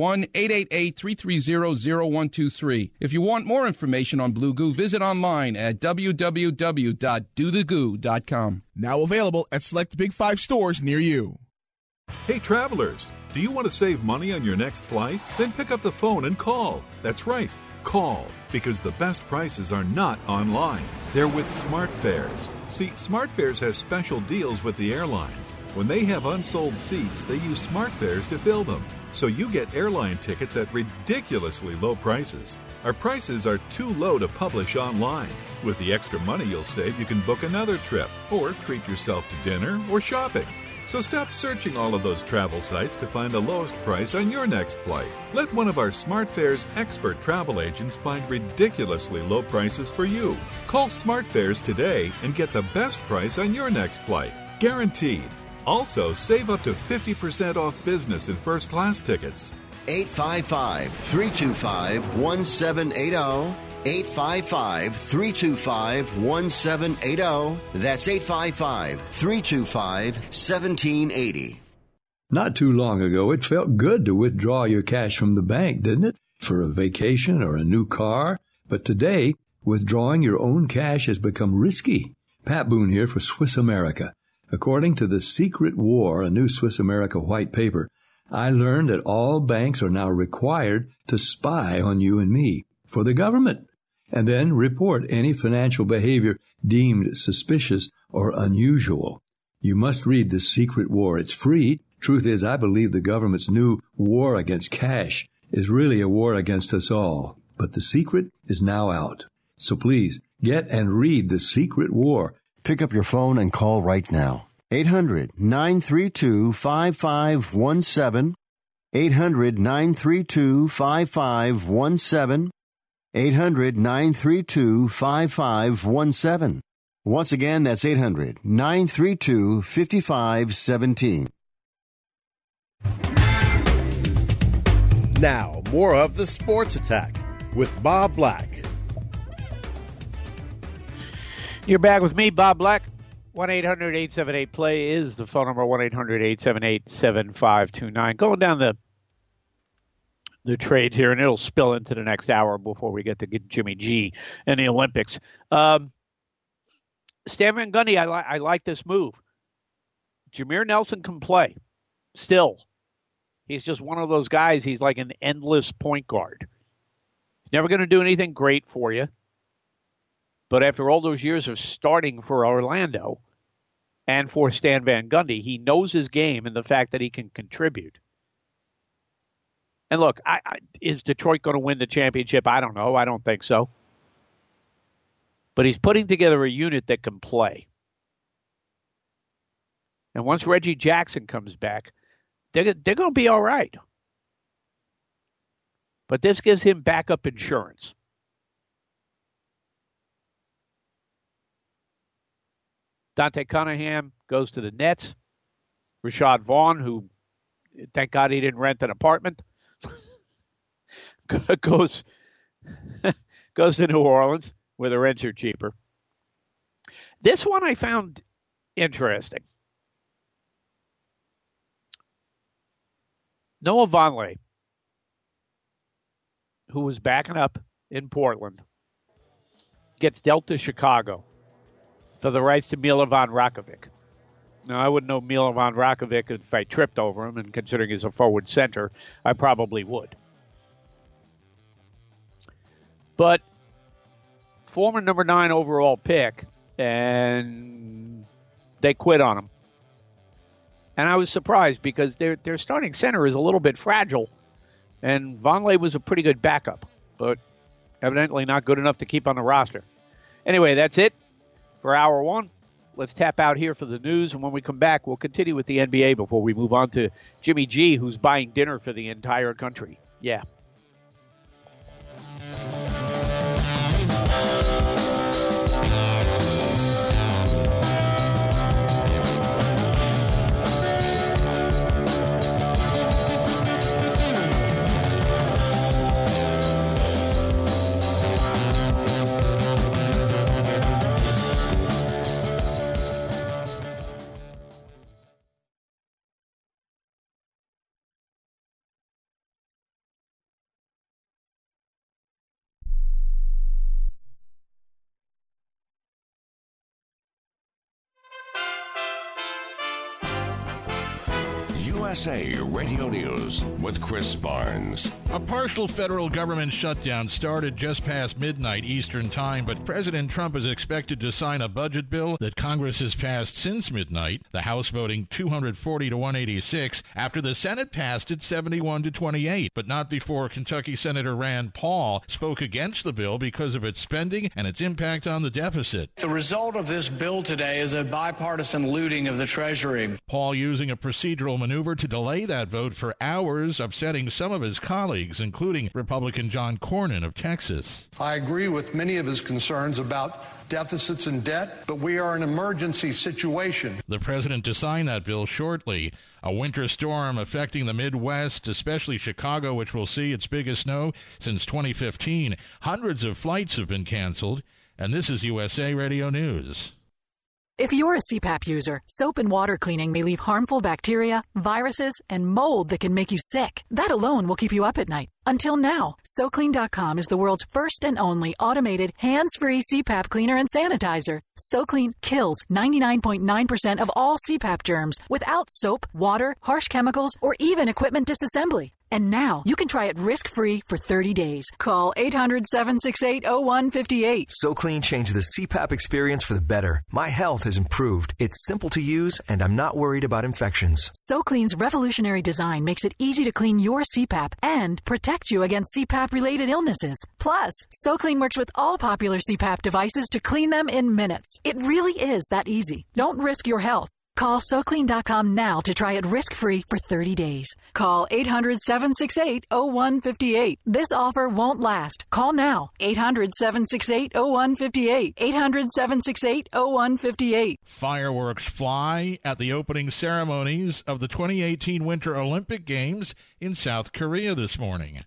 1-888-330-0123. If you want more information on Blue Goo, visit online at www.dothegoo.com. Now available at select Big 5 stores near you. Hey travelers, do you want to save money on your next flight? Then pick up the phone and call. That's right. Call, because the best prices are not online. They're with SmartFares. See, SmartFares has special deals with the airlines. When they have unsold seats, they use SmartFares to fill them. So you get airline tickets at ridiculously low prices. Our prices are too low to publish online. With the extra money you'll save, you can book another trip or treat yourself to dinner or shopping. So stop searching all of those travel sites to find the lowest price on your next flight. Let one of our SmartFares expert travel agents find ridiculously low prices for you. Call SmartFares today and get the best price on your next flight. Guaranteed. Also, save up to 50% off business and first class tickets. 855-325-1780. 855-325-1780. That's 855-325-1780. Not too long ago, it felt good to withdraw your cash from the bank, didn't it? For a vacation or a new car. But today, withdrawing your own cash has become risky. Pat Boone here for Swiss America. According to The Secret War, a new Swiss America white paper, I learned that all banks are now required to spy on you and me for the government, and then report any financial behavior deemed suspicious or unusual. You must read The Secret War. It's free. Truth is, I believe the government's new war against cash is really a war against us all. But The Secret is now out. So please, get and read The Secret War. Pick up your phone and call right now. 800-932-5517. 800-932-5517. 800-932-5517. Once again, that's 800-932-5517. Now, more of the Sports Attack with Bob Black. You're back with me, Bob Black. 1-800-878-PLAY is the phone number, 1-800-878-7529. Going down the trades here, and it'll spill into the next hour before we get to get Jimmy G and the Olympics. Stan Van Gundy, I like this move. Jameer Nelson can play. Still. He's just one of those guys. He's like an endless point guard. He's never going to do anything great for you. But after all those years of starting for Orlando and for Stan Van Gundy, he knows his game and the fact that he can contribute. And look, is Detroit going to win the championship? I don't know. I don't think so. But he's putting together a unit that can play. And once Reggie Jackson comes back, they're going to be all right. But this gives him backup insurance. Dante Cunningham goes to the Nets. Rashad Vaughn, who, thank God he didn't rent an apartment, goes to New Orleans, where the rents are cheaper. This one I found interesting. Noah Vonleh, who was backing up in Portland, gets dealt to Chicago for the rights to Milovan Rakovic. Now, I wouldn't know Milovan Rakovic if I tripped over him, and considering he's a forward center, I probably would. But former number 9 overall pick, and they quit on him. And I was surprised because their starting center is a little bit fragile, and Vonleh was a pretty good backup, but evidently not good enough to keep on the roster. Anyway, that's it for Hour 1. Let's tap out here for the news, and when we come back, we'll continue with the NBA before we move on to Jimmy G, who's buying dinner for the entire country. Yeah. USA Radio News with Chris Barnes. A partial federal government shutdown started just past midnight Eastern Time, but President Trump is expected to sign a budget bill that Congress has passed since midnight, the House voting 240 to 186, after the Senate passed it 71 to 28, but not before Kentucky Senator Rand Paul spoke against the bill because of its spending and its impact on the deficit. The result of this bill today is a bipartisan looting of the Treasury. Paul, using a procedural maneuver maneuver to delay that vote for hours, upsetting some of his colleagues, including Republican John Cornyn of Texas. I agree with many of his concerns about deficits and debt, but we are in an emergency situation. The president to sign that bill shortly. A winter storm affecting the Midwest, especially Chicago, which will see its biggest snow since 2015. Hundreds of flights have been canceled, and this is USA Radio News. If you're a CPAP user, soap and water cleaning may leave harmful bacteria, viruses, and mold that can make you sick. That alone will keep you up at night. Until now, SoClean.com is the world's first and only automated, hands-free CPAP cleaner and sanitizer. SoClean kills 99.9% of all CPAP germs without soap, water, harsh chemicals, or even equipment disassembly. And now, you can try it risk-free for 30 days. Call 800-768-0158. SoClean changed the CPAP experience for the better. My health has improved. It's simple to use, and I'm not worried about infections. SoClean's revolutionary design makes it easy to clean your CPAP and protect you against CPAP-related illnesses. Plus, SoClean works with all popular CPAP devices to clean them in minutes. It really is that easy. Don't risk your health. Call SoClean.com now to try it risk-free for 30 days. Call 800-768-0158. This offer won't last. Call now. 800-768-0158. 800-768-0158. Fireworks fly at the opening ceremonies of the 2018 Winter Olympic Games in South Korea this morning.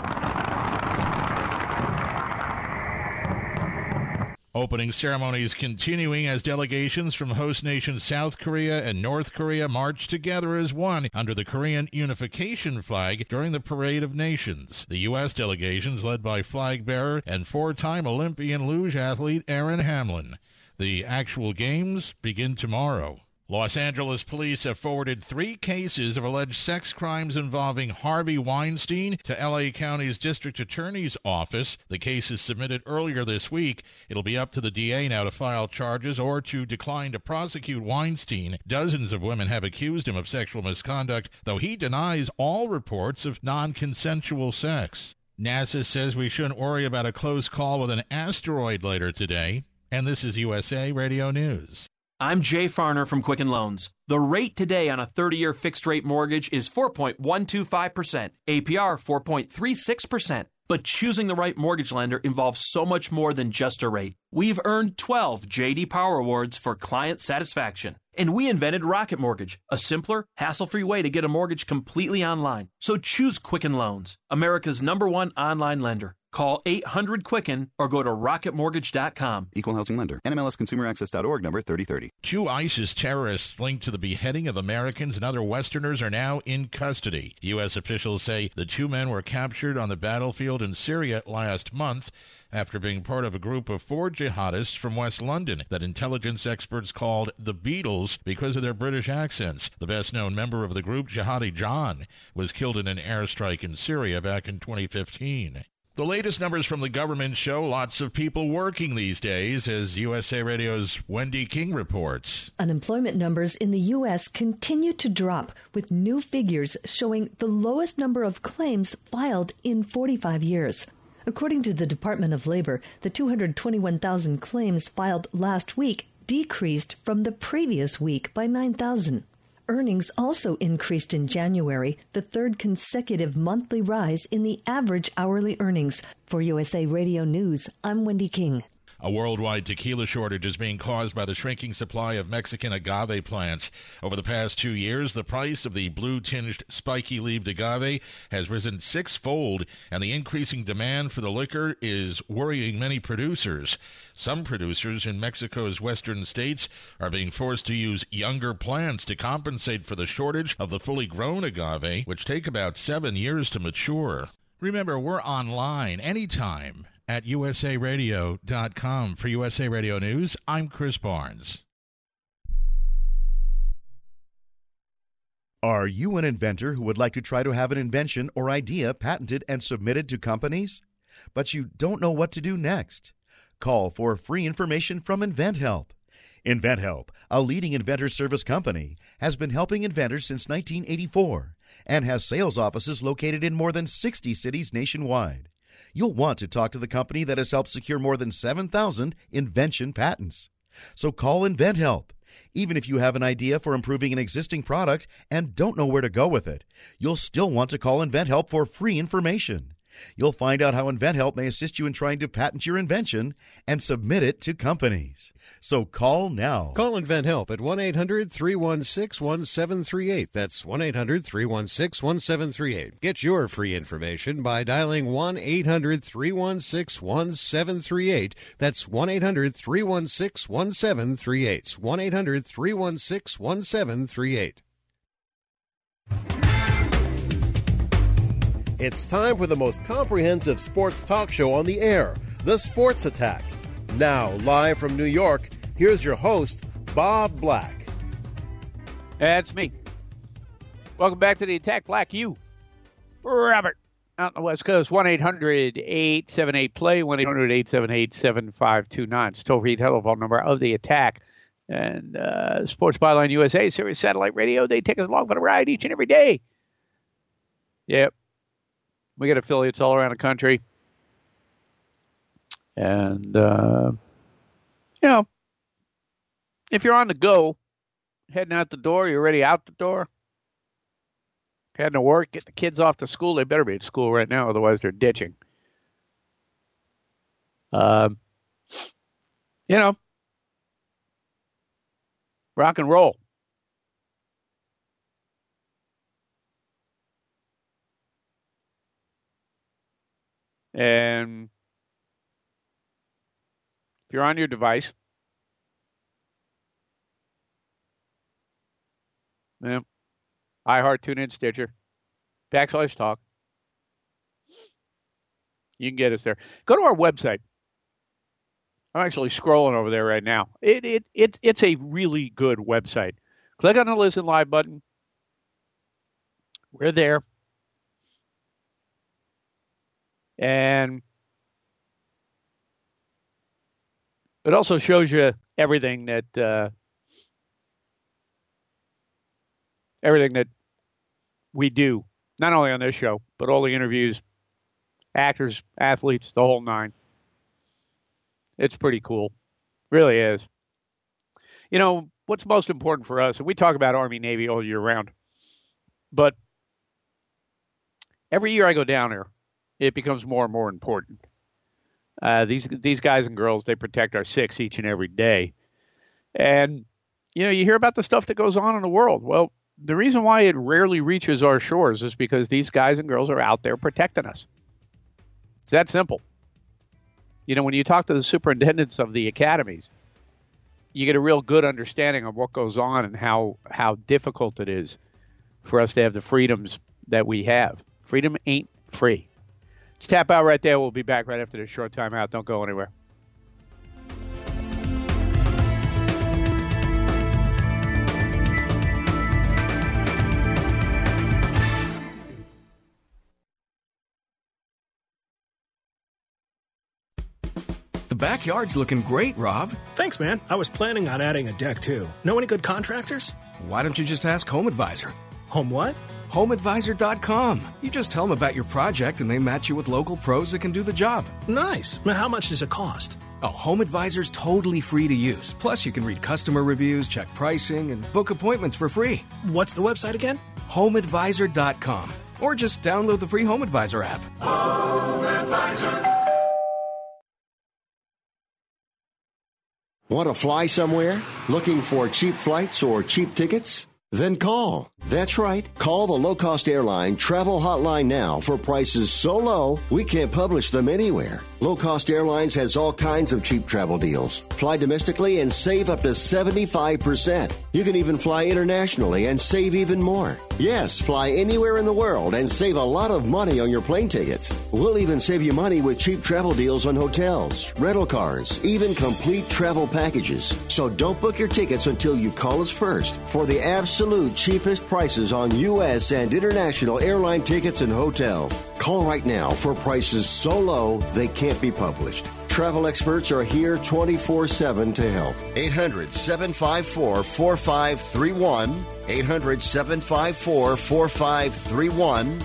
Opening ceremonies continuing as delegations from host nations South Korea and North Korea march together as one under the Korean unification flag during the Parade of Nations. The U.S. delegations led by flag bearer and four-time Olympian luge athlete Aaron Hamlin. The actual games begin tomorrow. Los Angeles police have forwarded 3 cases of alleged sex crimes involving Harvey Weinstein to L.A. County's district attorney's office. The case is submitted earlier this week. It'll be up to the DA now to file charges or to decline to prosecute Weinstein. Dozens of women have accused him of sexual misconduct, though he denies all reports of non-consensual sex. NASA says we shouldn't worry about a close call with an asteroid later today. And this is USA Radio News. I'm Jay Farner from Quicken Loans. The rate today on a 30-year fixed-rate mortgage is 4.125%, APR 4.36%. But choosing the right mortgage lender involves so much more than just a rate. We've earned 12 J.D. Power Awards for client satisfaction. And we invented Rocket Mortgage, a simpler, hassle-free way to get a mortgage completely online. So choose Quicken Loans, America's #1 online lender. Call 800-QUICKEN or go to rocketmortgage.com. Equal housing lender. NMLSconsumeraccess.org, number 3030. 2 ISIS terrorists linked to the beheading of Americans and other Westerners are now in custody. U.S. officials say the 2 men were captured on the battlefield in Syria last month after being part of a group of 4 jihadists from West London that intelligence experts called the Beatles because of their British accents. The best-known member of the group, Jihadi John, was killed in an airstrike in Syria back in 2015. The latest numbers from the government show lots of people working these days, as USA Radio's Wendy King reports. Unemployment numbers in the U.S. continue to drop, with new figures showing the lowest number of claims filed in 45 years. According to the Department of Labor, the 221,000 claims filed last week decreased from the previous week by 9,000. Earnings also increased in January, the 3rd consecutive monthly rise in the average hourly earnings. For USA Radio News, I'm Wendy King. A worldwide tequila shortage is being caused by the shrinking supply of Mexican agave plants. Over the past 2 years, the price of the blue-tinged, spiky-leaved agave has risen 6-fold, and the increasing demand for the liquor is worrying many producers. Some producers in Mexico's western states are being forced to use younger plants to compensate for the shortage of the fully grown agave, which take about 7 years to mature. Remember, we're online anytime at usaradio.com. For USA Radio News, I'm Chris Barnes. Are you an inventor who would like to try to have an invention or idea patented and submitted to companies, but you don't know what to do next? Call for free information from InventHelp. InventHelp, a leading inventor service company, has been helping inventors since 1984 and has sales offices located in more than 60 cities nationwide. You'll want to talk to the company that has helped secure more than 7,000 invention patents. So call InventHelp Even if you have an idea for improving an existing product and don't know where to go with it, you'll still want to call InventHelp for free information. You'll find out how InventHelp may assist you in trying to patent your invention and submit it to companies. So call now. Call InventHelp at 1-800-316-1738. That's 1-800-316-1738. Get your free information by dialing 1-800-316-1738. That's 1-800-316-1738. 1-800-316-1738. It's time for the most comprehensive sports talk show on the air, The Sports Attack. Now, live from New York, here's your host, Bob Black. That's me. Welcome back to the Attack. Black, you, Robert, out on the West Coast. 1-800-878-PLAY, 1-800-878-7529. It's toll-free telephone number of the Attack. And Sports Byline USA, Sirius Satellite Radio, they take us along for the ride each and every day. Yep. We got affiliates all around the country. And, if you're on the go, heading out the door, you're already out the door, heading to work, getting the kids off to school, they better be at school right now, otherwise they're ditching. Rock and roll. And if you're on your device, iHeart, TuneIn, Stitcher, Backslash Talk, you can get us there. Go to our website. I'm actually scrolling over there right now. It's a really good website. Click on the Listen Live button. We're there. And it also shows you everything that we do, not only on this show, but all the interviews, actors, athletes, the whole nine. It's pretty cool. Really is. What's most important for us, and we talk about Army, Navy all year round, but every year I go down there, it becomes more and more important. These guys and girls, they protect our six each and every day. And, you hear about the stuff that goes on in the world. Well, the reason why it rarely reaches our shores is because these guys and girls are out there protecting us. It's that simple. When you talk to the superintendents of the academies, you get a real good understanding of what goes on and how difficult it is for us to have the freedoms that we have. Freedom ain't free. Let's tap out right there. We'll be back right after this short time out. Don't go anywhere. The backyard's looking great, Rob. Thanks, man. I was planning on adding a deck, too. Know any good contractors? Why don't you just ask Home Advisor? Home what? HomeAdvisor.com. You just tell them about your project and they match you with local pros that can do the job. Nice. Now, how much does it cost? Oh, Home Advisor's totally free to use. Plus, you can read customer reviews, check pricing, and book appointments for free. What's the website again? HomeAdvisor.com. Or just download the free Home Advisor app. Home Advisor. Want to fly somewhere? Looking for cheap flights or cheap tickets? Then call. That's right. Call the low-cost airline travel hotline now for prices so low we can't publish them anywhere. Low-cost airlines has all kinds of cheap travel deals. Fly domestically and save up to 75%. You can even fly internationally and save even more. Yes, fly anywhere in the world and save a lot of money on your plane tickets. We'll even save you money with cheap travel deals on hotels, rental cars, even complete travel packages. So don't book your tickets until you call us first for the absolute cheapest prices on U.S. and international airline tickets and hotels. Call right now for prices so low they can't be published. Travel experts are here 24/7 to help. 800-754-4531. 800-754-4531.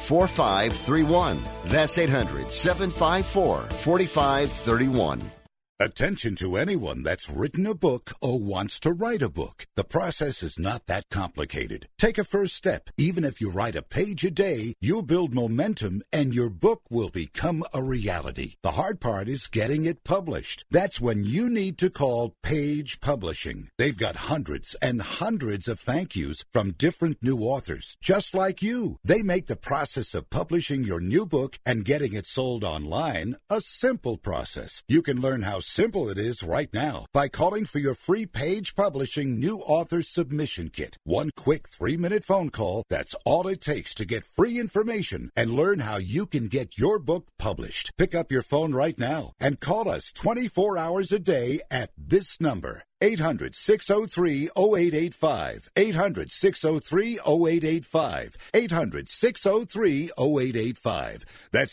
800-754-4531. That's 800-754-4531. Attention to anyone that's written a book or wants to write a book. The process is not that complicated. Take a first step. Even if you write a page a day, you'll build momentum and your book will become a reality. The hard part is getting it published. That's when you need to call Page Publishing. They've got hundreds and hundreds of thank yous from different new authors, just like you. They make the process of publishing your new book and getting it sold online a simple process. You can learn how simple it is right now by calling for your free Page Publishing New Author Submission Kit. One quick 3-minute phone call, that's all it takes to get free information and learn how you can get your book published. Pick up your phone right now and call us 24 hours a day at this number. 800-603-0885. 800-603-0885. 800-603-0885. That's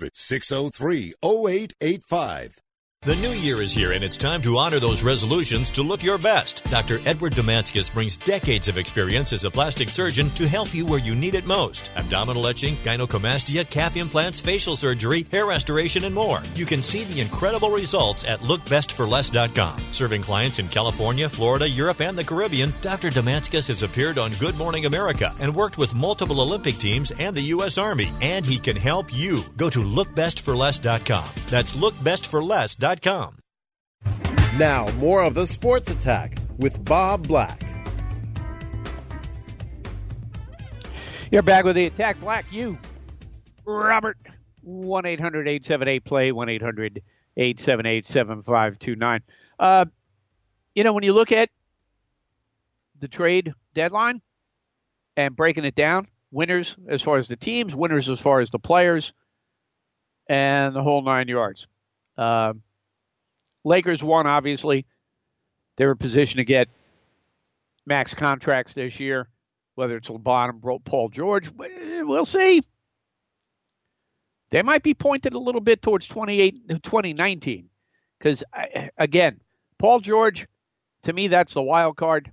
800-603-0885. The new year is here, and it's time to honor those resolutions to look your best. Dr. Edward Damascus brings decades of experience as a plastic surgeon to help you where you need it most. Abdominal etching, gynecomastia, calf implants, facial surgery, hair restoration, and more. You can see the incredible results at lookbestforless.com. Serving clients in California, Florida, Europe, and the Caribbean, Dr. Damascus has appeared on Good Morning America and worked with multiple Olympic teams and the U.S. Army. And he can help you. Go to lookbestforless.com. That's lookbestforless.com. Now, more of the Sports Attack with Bob Black. You're back with the Attack. Black, you, Robert, 1-800-878-PLAY, 1-800-878-7529. When you look at the trade deadline and breaking it down, winners as far as the teams, winners as far as the players, and the whole 9 yards. Lakers won, obviously. They're in position to get max contracts this year, whether it's LeBron and Paul George. We'll see. They might be pointed a little bit towards 2019 because, again, Paul George, to me, that's the wild card.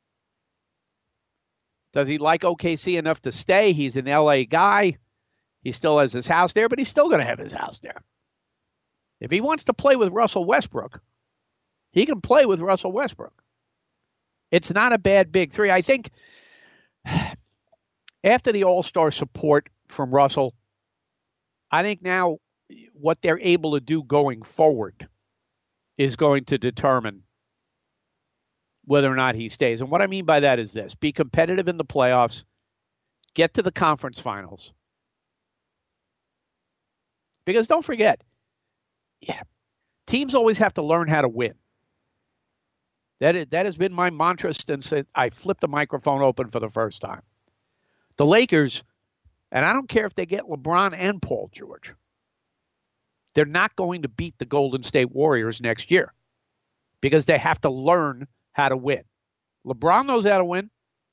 Does he like OKC enough to stay? He's an L.A. guy. He still has his house there, but he's still going to have his house there. If he wants to play with Russell Westbrook, he can play with Russell Westbrook. It's not a bad big three. I think after the All-Star support from Russell, I think now what they're able to do going forward is going to determine whether or not he stays. And what I mean by that is this: be competitive in the playoffs, get to the conference finals. Because don't forget, teams always have to learn how to win. That has been my mantra since I flipped the microphone open for the first time. The Lakers, and I don't care if they get LeBron and Paul George, they're not going to beat the Golden State Warriors next year because they have to learn how to win. LeBron knows how to win.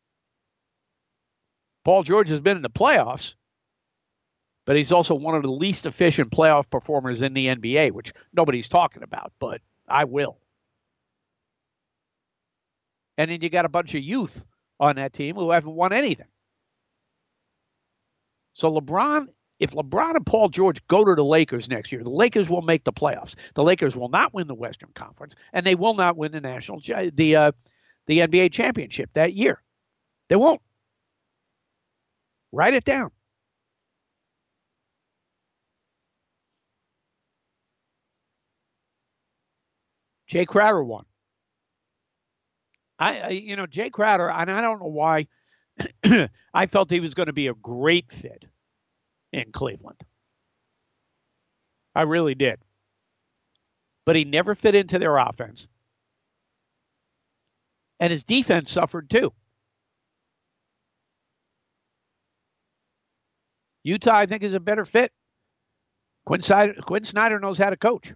Paul George has been in the playoffs, but he's also one of the least efficient playoff performers in the NBA, which nobody's talking about, but I will. And then you got a bunch of youth on that team who haven't won anything. So if LeBron and Paul George go to the Lakers next year, the Lakers will make the playoffs. The Lakers will not win the Western Conference, and they will not win the NBA championship that year. They won't. Write it down. Jay Crowder won. Jay Crowder, and I don't know why, I felt he was going to be a great fit in Cleveland. I really did. But he never fit into their offense. And his defense suffered too. Utah, I think, is a better fit. Quinn Snyder knows how to coach.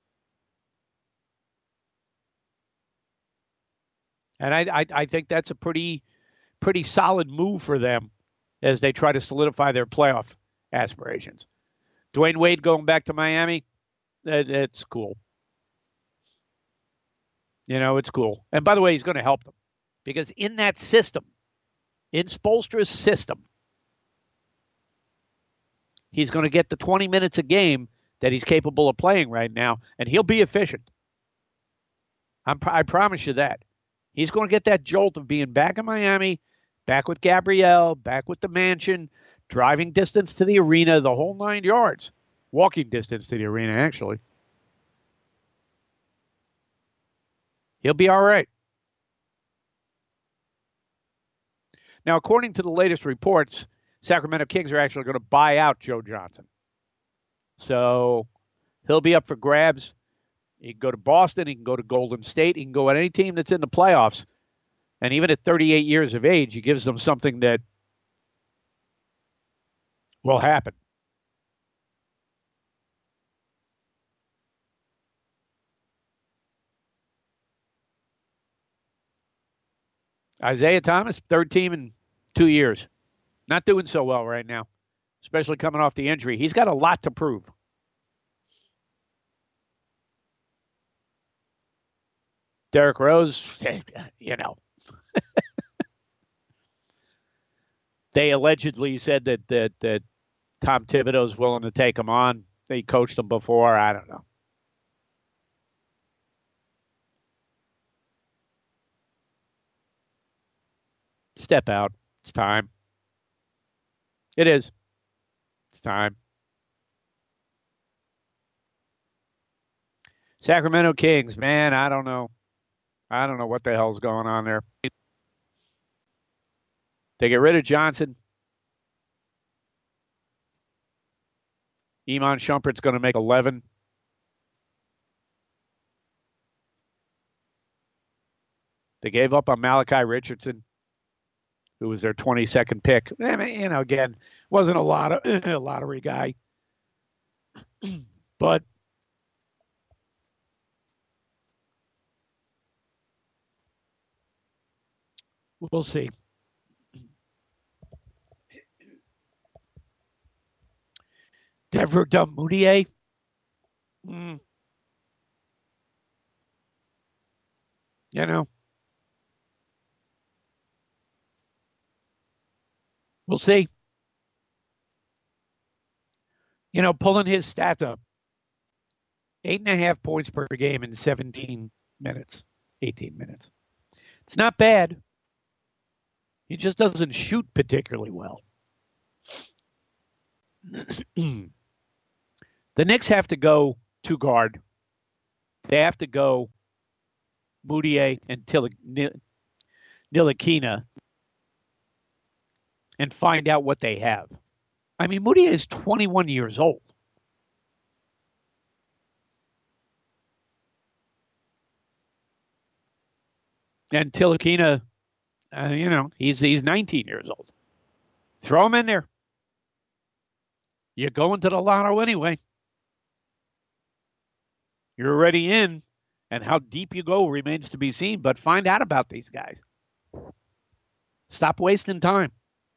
And I think that's a pretty solid move for them as they try to solidify their playoff aspirations. Dwayne Wade going back to Miami, it's cool. It's cool. And by the way, he's going to help them. Because in that system, in Spoelstra's system, he's going to get the 20 minutes a game that he's capable of playing right now, and he'll be efficient. I promise you that. He's going to get that jolt of being back in Miami, back with Gabrielle, back with the mansion, driving distance to the arena, the whole 9 yards. Walking distance to the arena, actually. He'll be all right. Now, according to the latest reports, Sacramento Kings are actually going to buy out Joe Johnson. So he'll be up for grabs. He can go to Boston. He can go to Golden State. He can go at any team that's in the playoffs. And even at 38 years of age, he gives them something that will happen. Isaiah Thomas, third team in 2 years. Not doing so well right now, especially coming off the injury. He's got a lot to prove. Derrick Rose, you know. They allegedly said that Tom Thibodeau's willing to take him on. They coached him before. I don't know. Step out. It's time. It is. It's time. Sacramento Kings, man, I don't know. I don't know what the hell's going on there. They get rid of Johnson. Iman Shumpert's going to make 11. They gave up on Malachi Richardson, who was their 22nd pick. I mean, you know, again, wasn't a lottery guy. But we'll see. Denver Moutier. You know. We'll see. You know, pulling his stats up. 8.5 points per game in 18 minutes. It's not bad. He just doesn't shoot particularly well. The Knicks have to go two guard. They have to go Moutier and Ntilikina and find out what they have. I mean, Moutier is 21 years old. And Ntilikina, you know, he's 19 years old. Throw him in there. You're going to the lotto anyway. You're already in, and how deep you go remains to be seen, but find out about these guys. Stop wasting time.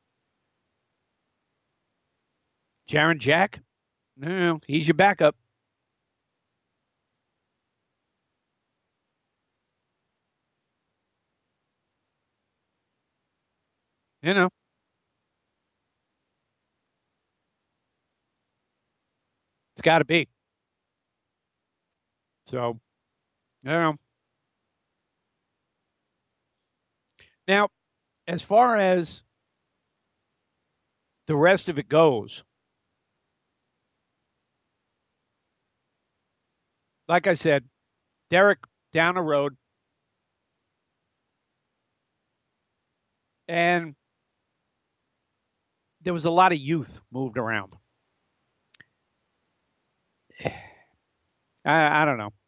Jaren Jack? No, he's your backup. You know. It's got to be. So, I don't know. Now, as far as the rest of it goes, like I said, Derek down the road. And there was a lot of youth moved around. I don't know.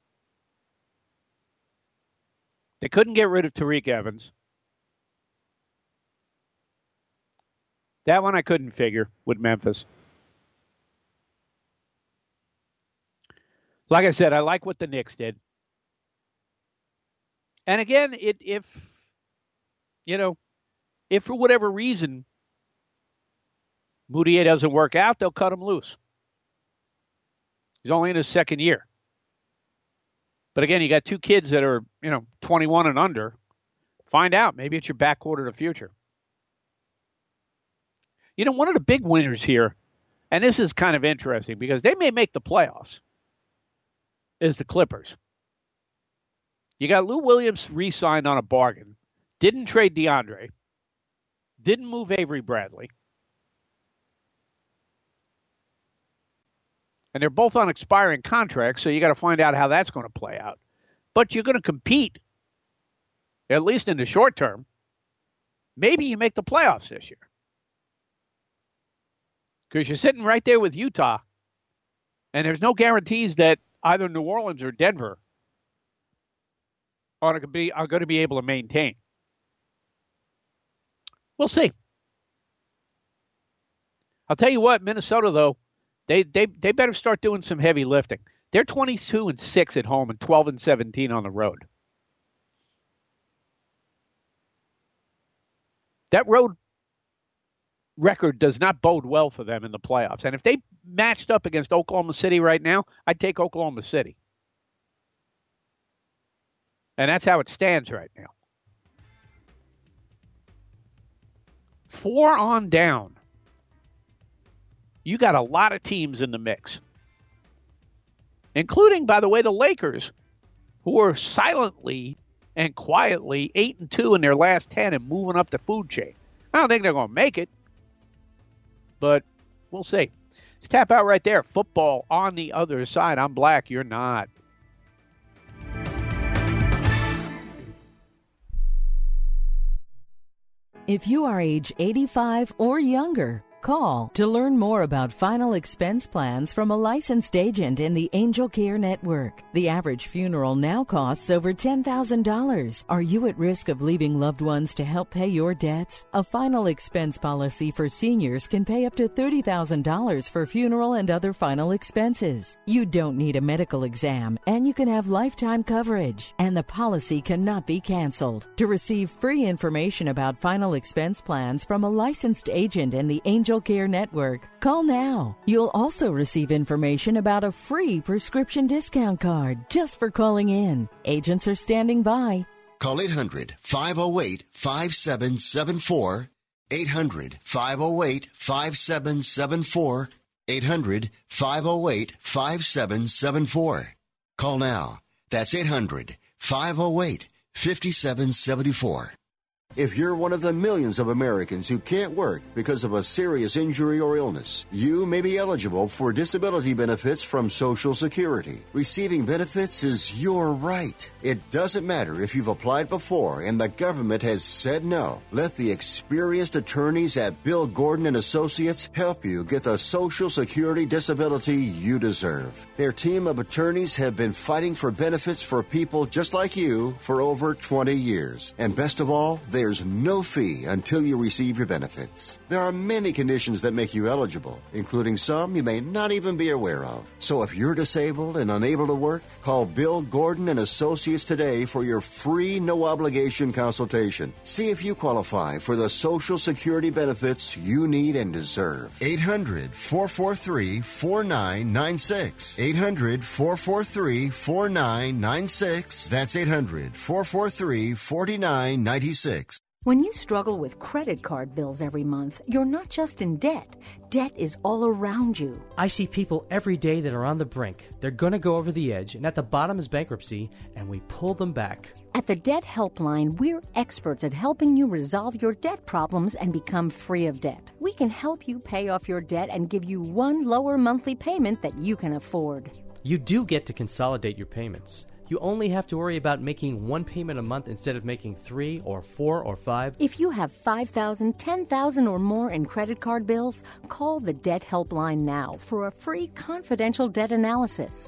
They couldn't get rid of Tariq Evans. That one I couldn't figure with Memphis. Like I said, I like what the Knicks did. And again, if for whatever reason Moutier doesn't work out, they'll cut him loose. He's only in his second year. But again, you got two kids that are, 21 and under. Find out. Maybe it's your backcourt of the future. One of the big winners here, and this is kind of interesting because they may make the playoffs, is the Clippers. You got Lou Williams re-signed on a bargain. Didn't trade DeAndre. Didn't move Avery Bradley. And they're both on expiring contracts, so you got to find out how that's going to play out. But you're going to compete, at least in the short term. Maybe you make the playoffs this year. Because you're sitting right there with Utah, and there's no guarantees that either New Orleans or Denver are going to be able to maintain. We'll see. I'll tell you what, Minnesota, though, they better start doing some heavy lifting. They're 22-6 at home and 12-17 on the road. That road record does not bode well for them in the playoffs. And if they matched up against Oklahoma City right now, I'd take Oklahoma City. And that's how it stands right now. 4 on down. You got a lot of teams in the mix. Including, by the way, the Lakers, who are silently and quietly 8-2 in their last 10 and moving up the food chain. I don't think they're going to make it, but we'll see. Let's tap out right there. Football on the other side. I'm Black. You're not. If you are age 85 or younger, call to learn more about final expense plans from a licensed agent in the Angel Care Network. The average funeral now costs over $10,000. Are you at risk of leaving loved ones to help pay your debts? A final expense policy for seniors can pay up to $30,000 for funeral and other final expenses. You don't need a medical exam, and you can have lifetime coverage, and the policy cannot be canceled. To receive free information about final expense plans from a licensed agent in the Angel Care Network, call now. You'll also receive information about a free prescription discount card just for calling in. Agents are standing by. Call 800-508-5774. 800-508-5774. 800-508-5774. Call now. That's 800-508-5774. If you're one of the millions of Americans who can't work because of a serious injury or illness, you may be eligible for disability benefits from Social Security. Receiving benefits is your right. It doesn't matter if you've applied before and the government has said no. Let the experienced attorneys at Bill Gordon and Associates help you get the Social Security disability you deserve. Their team of attorneys have been fighting for benefits for people just like you for over 20 years. And best of all, there's no fee until you receive your benefits. There are many conditions that make you eligible, including some you may not even be aware of. So if you're disabled and unable to work, call Bill Gordon and Associates today for your free, no-obligation consultation. See if you qualify for the Social Security benefits you need and deserve. 800-443-4996. 800-443-4996. That's 800-443-4996. When you struggle with credit card bills every month, you're not just in debt. Debt is all around you. I see people every day that are on the brink. They're going to go over the edge, and at the bottom is bankruptcy, and we pull them back. At the Debt Helpline, we're experts at helping you resolve your debt problems and become free of debt. We can help you pay off your debt and give you one lower monthly payment that you can afford. You do get to consolidate your payments. You only have to worry about making one payment a month instead of making 3 or 4 or 5. If you have $5,000, $10,000 or more in credit card bills, call the Debt Helpline now for a free confidential debt analysis.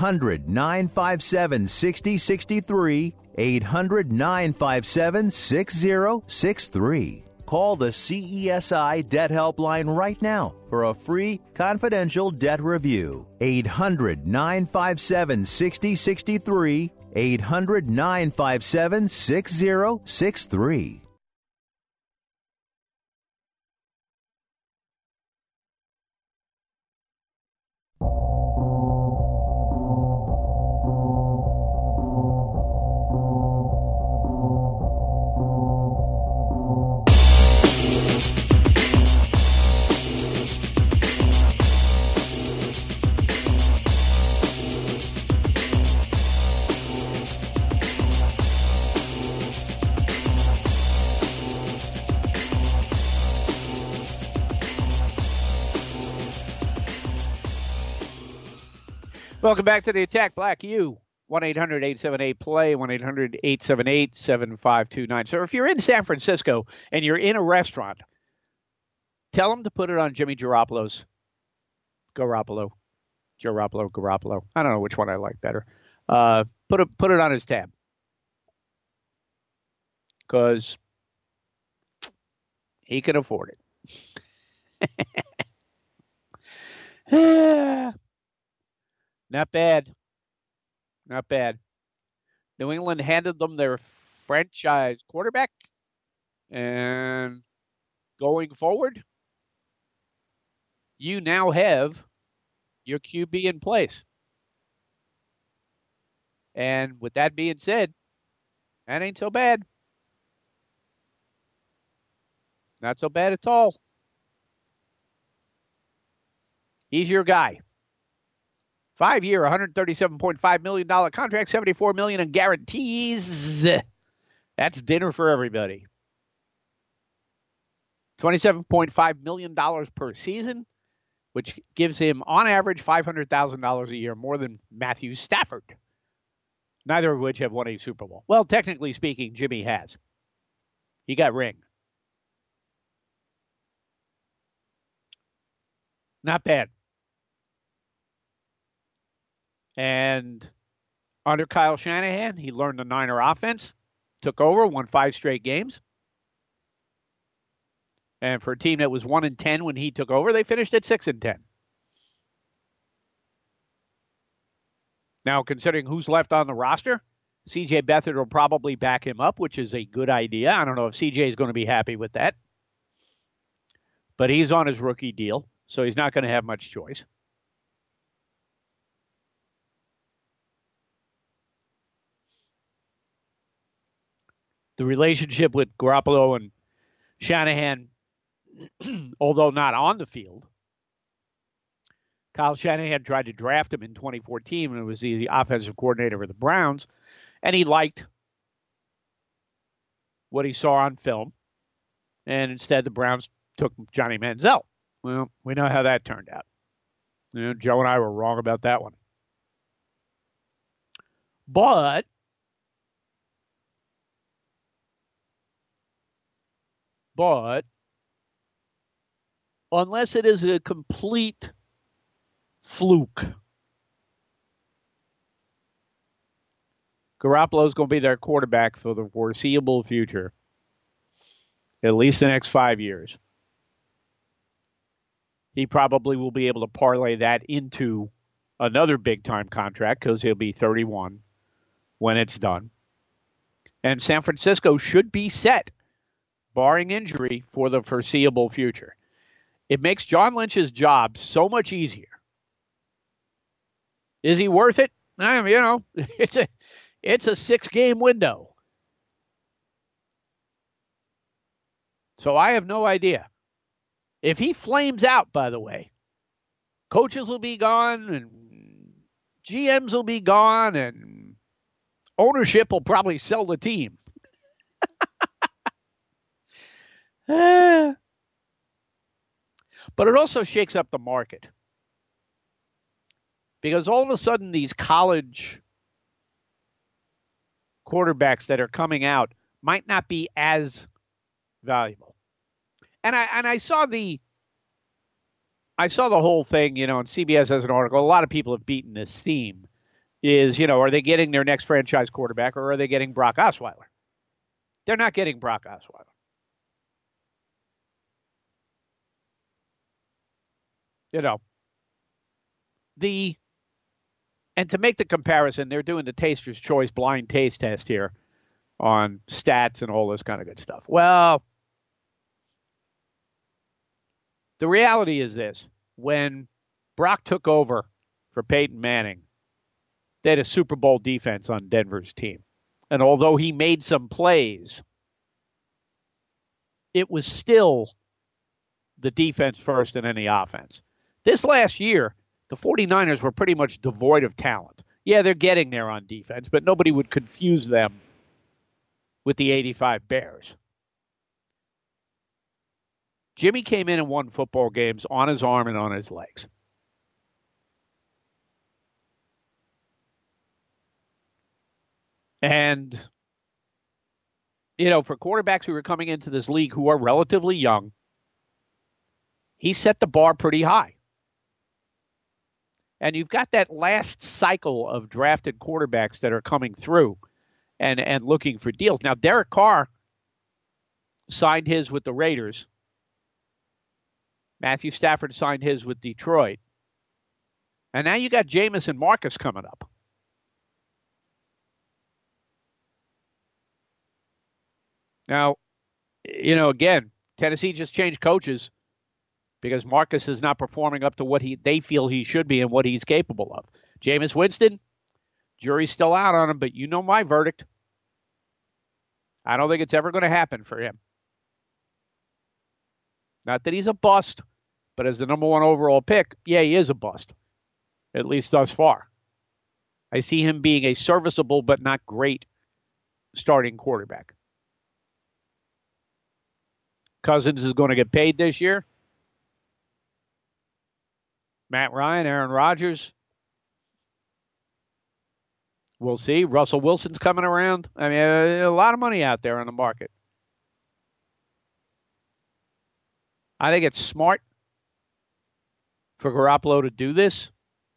800-957-6063. 800-957-6063. Call the CESI Debt Helpline right now for a free confidential debt review. 800-957-6063. 800-957-6063. Welcome back to the Attack Black U. 1-800-878-PLAY, 1-800-878-7529. So if you're in San Francisco and you're in a restaurant, tell them to put it on Jimmy Garoppolo's. Garoppolo. I don't know which one I like better. Put it on his tab. Because he can afford it. Not bad. Not bad. New England handed them their franchise quarterback. And going forward, you now have your QB in place. And with that being said, that ain't so bad. Not so bad at all. He's your guy. 5-year, $137.5 million contract, $74 million in guarantees. That's dinner for everybody. $27.5 million per season, which gives him, on average, $500,000 a year more than Matthew Stafford, neither of which have won a Super Bowl. Well, technically speaking, Jimmy has. He got ring. Not bad. And under Kyle Shanahan, he learned the Niner offense, took over, won 5 straight games. And for a team that was 1-10 when he took over, they finished at 6-10. Now, considering who's left on the roster, C.J. Beathard will probably back him up, which is a good idea. I don't know if C.J. is going to be happy with that. But he's on his rookie deal, so he's not going to have much choice. The relationship with Garoppolo and Shanahan, although not on the field, Kyle Shanahan tried to draft him in 2014 when he was the offensive coordinator of the Browns, and he liked what he saw on film, and instead the Browns took Johnny Manziel. Well, we know how that turned out. You know, Joe and I were wrong about that one. But unless it is a complete fluke, Garoppolo's going to be their quarterback for the foreseeable future, at least the next 5 years. He probably will be able to parlay that into another big-time contract because he'll be 31 when it's done. And San Francisco should be set, barring injury, for the foreseeable future. It makes John Lynch's job so much easier. Is he worth it? I mean, you know, it's a 6-game window. So I have no idea. If he flames out, by the way, coaches will be gone and GMs will be gone and ownership will probably sell the team. But it also shakes up the market. Because all of a sudden these college quarterbacks that are coming out might not be as valuable. And I saw the whole thing, you know, and CBS has an article. A lot of people have beaten this theme. Is, you know, are they getting their next franchise quarterback or are they getting Brock Osweiler? They're not getting Brock Osweiler. You know, and to make the comparison, they're doing the Taster's Choice blind taste test here on stats and all this kind of good stuff. Well, the reality is this. When Brock took over for Peyton Manning, they had a Super Bowl defense on Denver's team. And although he made some plays, it was still the defense first and then the offense. This last year, the 49ers were pretty much devoid of talent. Yeah, they're getting there on defense, but nobody would confuse them with the 85 Bears. Jimmy came in and won football games on his arm and on his legs. And, for quarterbacks who are coming into this league who are relatively young, he set the bar pretty high. And you've got that last cycle of drafted quarterbacks that are coming through and looking for deals. Now, Derek Carr signed his with the Raiders. Matthew Stafford signed his with Detroit. And now you got Jameis and Marcus coming up. Now, again, Tennessee just changed coaches because Marcus is not performing up to what they feel he should be and what he's capable of. Jameis Winston, jury's still out on him, but you know my verdict. I don't think it's ever going to happen for him. Not that he's a bust, but as the number 1 overall pick, yeah, he is a bust, at least thus far. I see him being a serviceable but not great starting quarterback. Cousins is going to get paid this year. Matt Ryan, Aaron Rodgers. We'll see. Russell Wilson's coming around. I mean, a lot of money out there on the market. I think it's smart for Garoppolo to do this.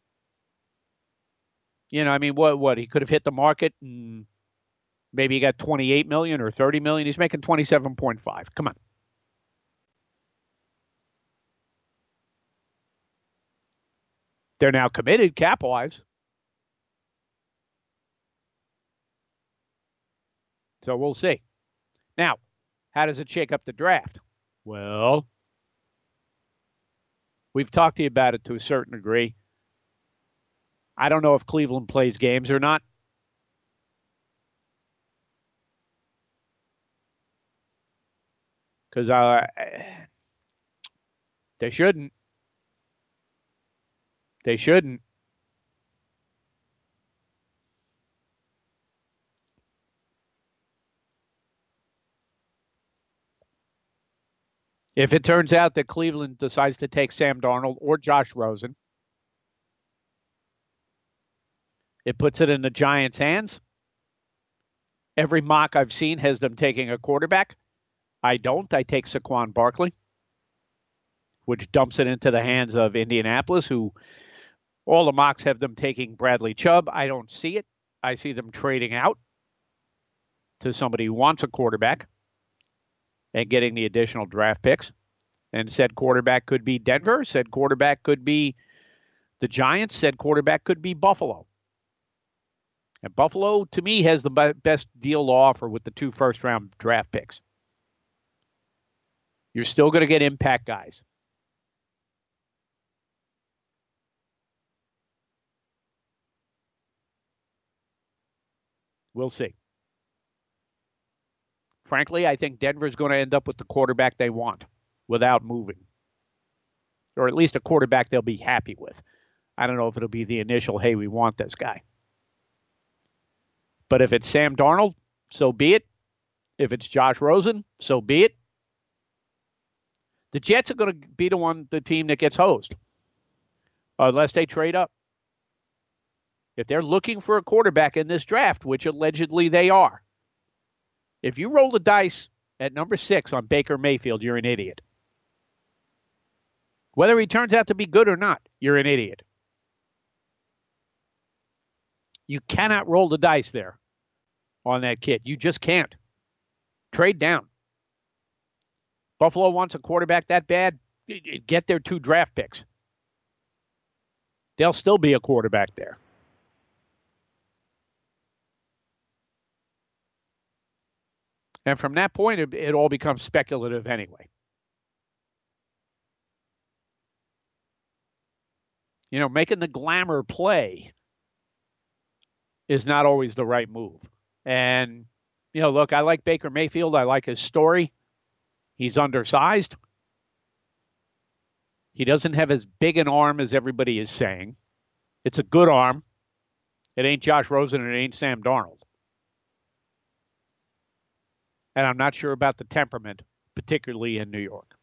What? He could have hit the market and maybe he got $28 million or $30 million. He's making $27.5. Come on. They're now committed cap-wise. So we'll see. Now, how does it shake up the draft? Well, we've talked to you about it to a certain degree. I don't know if Cleveland plays games or not. Because they shouldn't. They shouldn't. If it turns out that Cleveland decides to take Sam Darnold or Josh Rosen, it puts it in the Giants' hands. Every mock I've seen has them taking a quarterback. I don't. I take Saquon Barkley, which dumps it into the hands of Indianapolis, who all the mocks have them taking Bradley Chubb. I don't see it. I see them trading out to somebody who wants a quarterback and getting the additional draft picks. And said quarterback could be Denver, said quarterback could be the Giants, said quarterback could be Buffalo. And Buffalo, to me, has the best deal to offer with the 2 first-round draft picks. You're still going to get impact guys. We'll see. Frankly, I think Denver's going to end up with the quarterback they want without moving. Or at least a quarterback they'll be happy with. I don't know if it'll be the initial, hey, we want this guy. But if it's Sam Darnold, so be it. If it's Josh Rosen, so be it. The Jets are going to be the team that gets hosed. Unless they trade up. If they're looking for a quarterback in this draft, which allegedly they are, if you roll the dice at number 6 on Baker Mayfield, you're an idiot. Whether he turns out to be good or not, you're an idiot. You cannot roll the dice there on that kid. You just can't. Trade down. Buffalo wants a quarterback that bad, get their 2 draft picks. There'll still be a quarterback there. And from that point, it all becomes speculative anyway. Making the glamour play is not always the right move. And, look, I like Baker Mayfield. I like his story. He's undersized. He doesn't have as big an arm as everybody is saying. It's a good arm. It ain't Josh Rosen and it ain't Sam Darnold. And I'm not sure about the temperament, particularly in New York.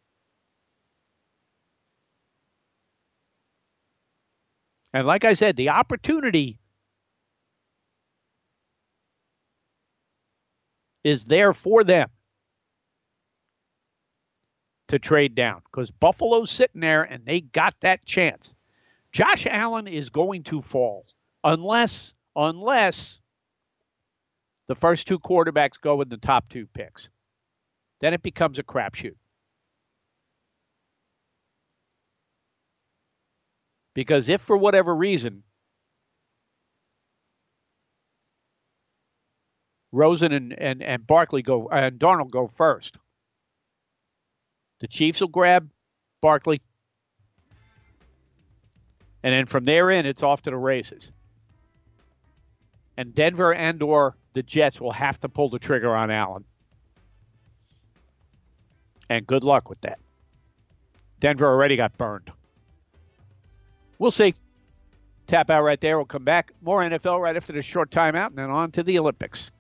And like I said, the opportunity is there for them to trade down because Buffalo's sitting there and they got that chance. Josh Allen is going to fall unless the first two quarterbacks go in the top two picks. Then it becomes a crapshoot. Because if for whatever reason Rosen and Barkley go and Darnold go first, the Chiefs will grab Barkley. And then from there in, it's off to the races. And Denver and or the Jets will have to pull the trigger on Allen. And good luck with that. Denver already got burned. We'll see. Tap out right there. We'll come back. More NFL right after this short timeout, and then on to the Olympics.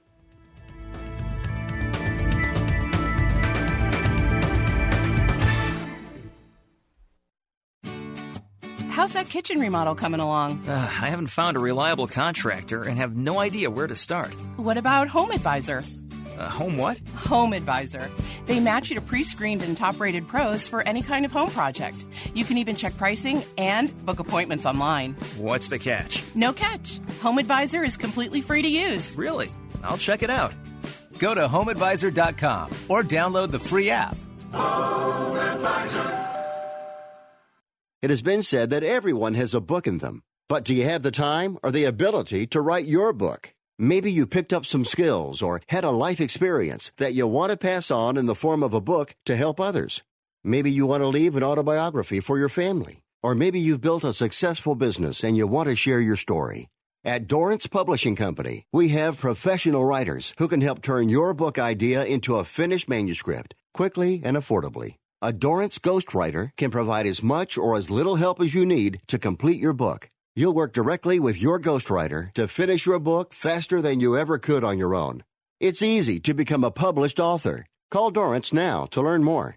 How's that kitchen remodel coming along? I haven't found a reliable contractor and have no idea where to start. What about Home Advisor? Home what? Home Advisor. They match you to pre-screened and top-rated pros for any kind of home project. You can even check pricing and book appointments online. What's the catch? No catch. Home Advisor is completely free to use. Really? I'll check it out. Go to HomeAdvisor.com or download the free app. Home Advisor. It has been said that everyone has a book in them. But do you have the time or the ability to write your book? Maybe you picked up some skills or had a life experience that you want to pass on in the form of a book to help others. Maybe you want to leave an autobiography for your family. Or maybe you've built a successful business and you want to share your story. At Dorrance Publishing Company, we have professional writers who can help turn your book idea into a finished manuscript quickly and affordably. A Dorrance ghostwriter can provide as much or as little help as you need to complete your book. You'll work directly with your ghostwriter to finish your book faster than you ever could on your own. It's easy to become a published author. Call Dorrance now to learn more.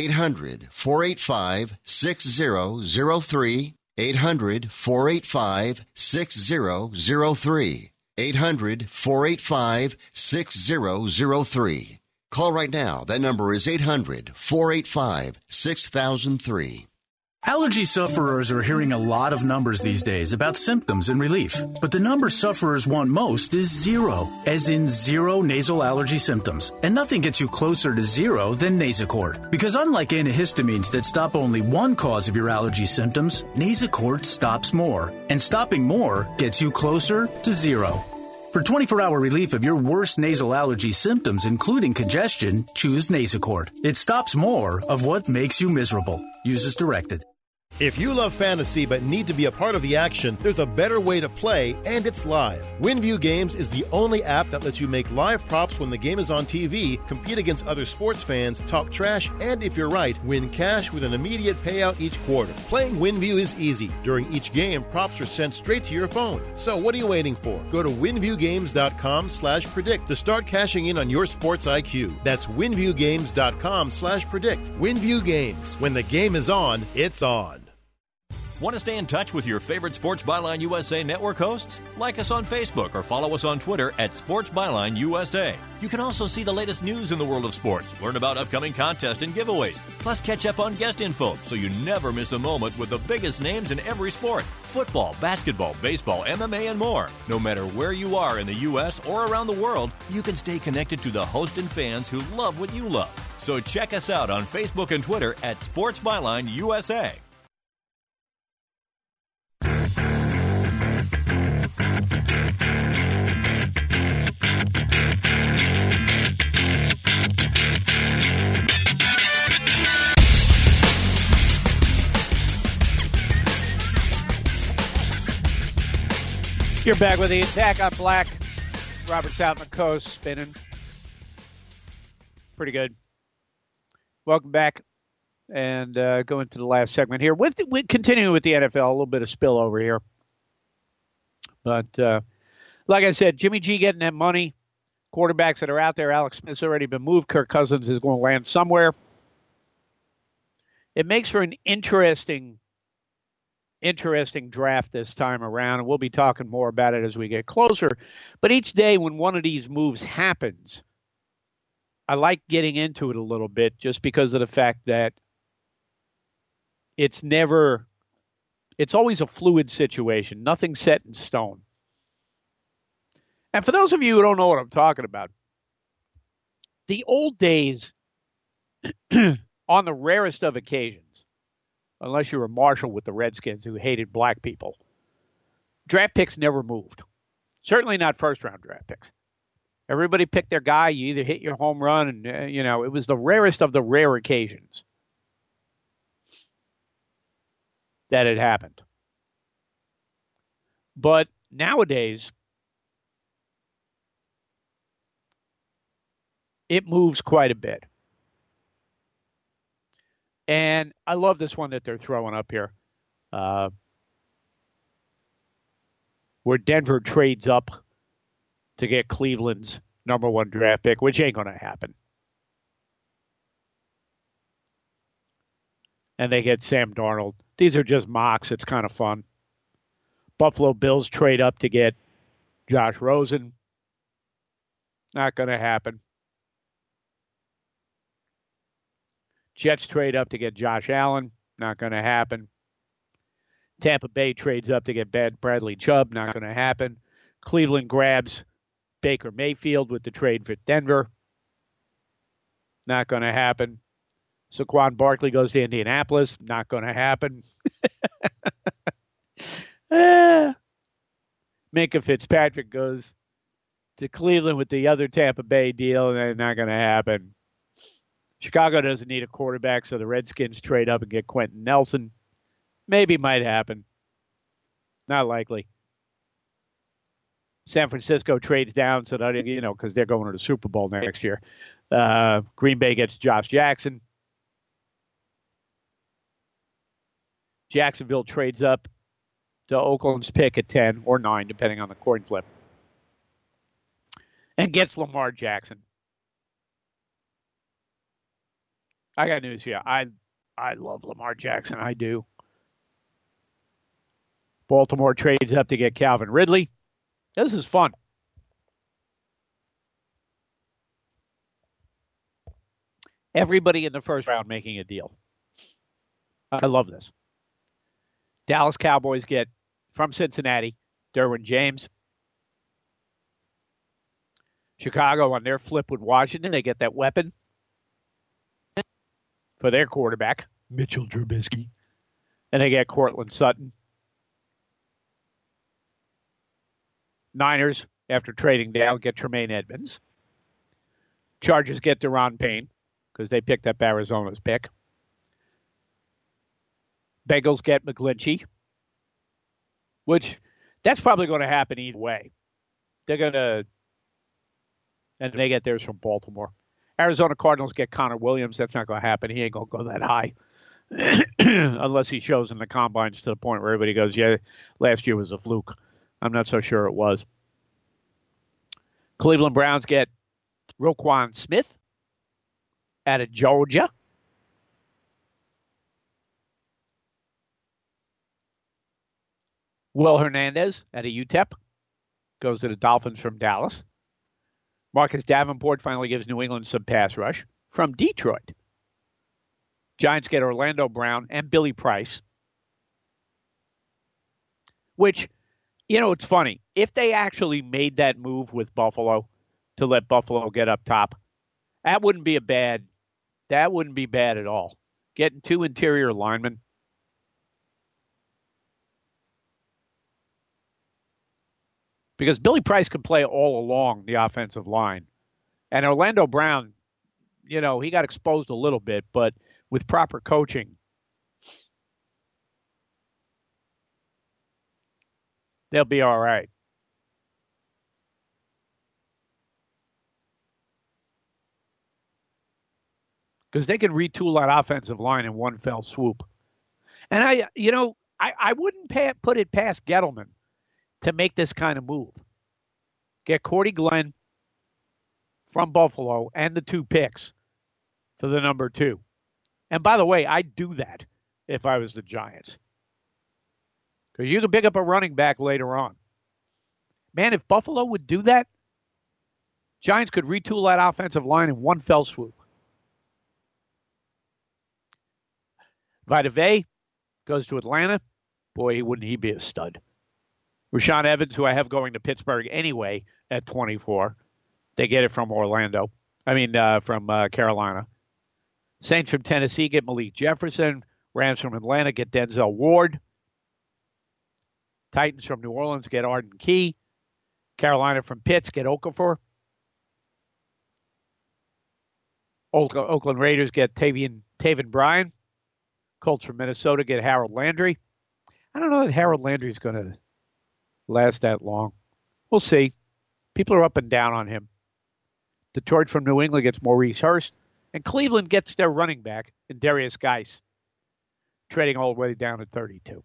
800-485-6003. 800-485-6003. 800-485-6003. Call right now. That number is 800-485-6003. Allergy sufferers are hearing a lot of numbers these days about symptoms and relief. But the number sufferers want most is zero, as in zero nasal allergy symptoms. And nothing gets you closer to zero than Nasacort. Because unlike antihistamines that stop only one cause of your allergy symptoms, Nasacort stops more. And stopping more gets you closer to zero. For 24-hour relief of your worst nasal allergy symptoms, including congestion, choose Nasacort. It stops more of what makes you miserable. Use as directed. If you love fantasy but need to be a part of the action, there's a better way to play, and it's live. WinView Games is the only app that lets you make live props when the game is on TV, compete against other sports fans, talk trash, and if you're right, win cash with an immediate payout each quarter. Playing WinView is easy. During each game, props are sent straight to your phone. So what are you waiting for? Go to winviewgames.com/predict to start cashing in on your sports IQ. That's winviewgames.com/predict. WinView Games. When the game is on, it's on. Want to stay in touch with your favorite Sports Byline USA network hosts? Like us on Facebook or follow us on Twitter at Sports Byline USA. You can also see the latest news in the world of sports, learn about upcoming contests and giveaways, plus catch up on guest info so you never miss a moment with the biggest names in every sport. Football, basketball, baseball, MMA, and more. No matter where you are in the U.S. or around the world, you can stay connected to the hosts and fans who love what you love. So check us out on Facebook and Twitter at Sports Byline USA. You're back with the Attack on Black. Robert's out on the coast, spinning. Pretty good. Welcome back. And go into the last segment here. With continuing with the NFL, a little bit of spillover here. But like I said, Jimmy G getting that money. Quarterbacks that are out there, Alex Smith's already been moved. Kirk Cousins is going to land somewhere. It makes for an interesting draft this time around, and we'll be talking more about it as we get closer. But each day when one of these moves happens, I like getting into it a little bit just because of the fact that it's always a fluid situation. Nothing set in stone. And for those of you who don't know what I'm talking about, the old days, on the rarest of occasions, unless you were Marshall with the Redskins who hated black people, draft picks never moved. Certainly not first-round draft picks. Everybody picked their guy. You either hit your home run, and, it was the rarest of the rare occasions that it happened. But nowadays, it moves quite a bit. And I love this one that they're throwing up here, where Denver trades up to get Cleveland's number 1 draft pick, which ain't going to happen. And they get Sam Darnold. These are just mocks. It's kind of fun. Buffalo Bills trade up to get Josh Rosen. Not going to happen. Jets trade up to get Josh Allen. Not going to happen. Tampa Bay trades up to get Bradley Chubb. Not going to happen. Cleveland grabs Baker Mayfield with the trade for Denver. Not going to happen. Saquon Barkley goes to Indianapolis. Not going to happen. Minkah Fitzpatrick goes to Cleveland with the other Tampa Bay deal, and not going to happen. Chicago doesn't need a quarterback, so the Redskins trade up and get Quentin Nelson. Maybe might happen. Not likely. San Francisco trades down so that, because they're going to the Super Bowl next year. Green Bay gets Josh Jackson. Jacksonville trades up to Oakland's pick at 10 or 9, depending on the coin flip, and gets Lamar Jackson. I got news here. I love Lamar Jackson. I do. Baltimore trades up to get Calvin Ridley. This is fun. Everybody in the first round making a deal. I love this. Dallas Cowboys get, from Cincinnati, Derwin James. Chicago, on their flip with Washington, they get that weapon for their quarterback, Mitchell Trubisky. And they get Cortland Sutton. Niners, after trading down, get Tremaine Edmonds. Chargers get Deron Payne because they picked up Arizona's pick. Bengals get McGlinchey, which that's probably going to happen either way. They're going to, and they get theirs from Baltimore. Arizona Cardinals get Connor Williams. That's not going to happen. He ain't going to go that high unless he shows in the combines to the point where everybody goes, yeah, last year was a fluke. I'm not so sure it was. Cleveland Browns get Roquan Smith out of Georgia. Will Hernandez out of UTEP goes to the Dolphins from Dallas. Marcus Davenport finally gives New England some pass rush from Detroit. Giants get Orlando Brown and Billy Price, which, it's funny. If they actually made that move with Buffalo to let Buffalo get up top, that wouldn't be bad at all. Getting 2 interior linemen. Because Billy Price could play all along the offensive line. And Orlando Brown, he got exposed a little bit, but with proper coaching, they'll be all right. Because they can retool that offensive line in one fell swoop. And I wouldn't put it past Gettleman to make this kind of move. Get Cordy Glenn from Buffalo and the 2 picks for the number 2. And by the way, I'd do that if I was the Giants. Because you can pick up a running back later on. Man, if Buffalo would do that, Giants could retool that offensive line in one fell swoop. Vita Vea goes to Atlanta. Boy, wouldn't he be a stud. Rashaan Evans, who I have going to Pittsburgh anyway at 24. They get it from Carolina. Saints from Tennessee get Malik Jefferson. Rams from Atlanta get Denzel Ward. Titans from New Orleans get Arden Key. Carolina from Pitts get Okafor. Oakland Raiders get Taven Bryan. Colts from Minnesota get Harold Landry. I don't know that Harold Landry is going to last that long. We'll see. People are up and down on him. Detroit from New England gets Maurice Hurst. And Cleveland gets their running back in Darius Geis, trading all the way down to 32.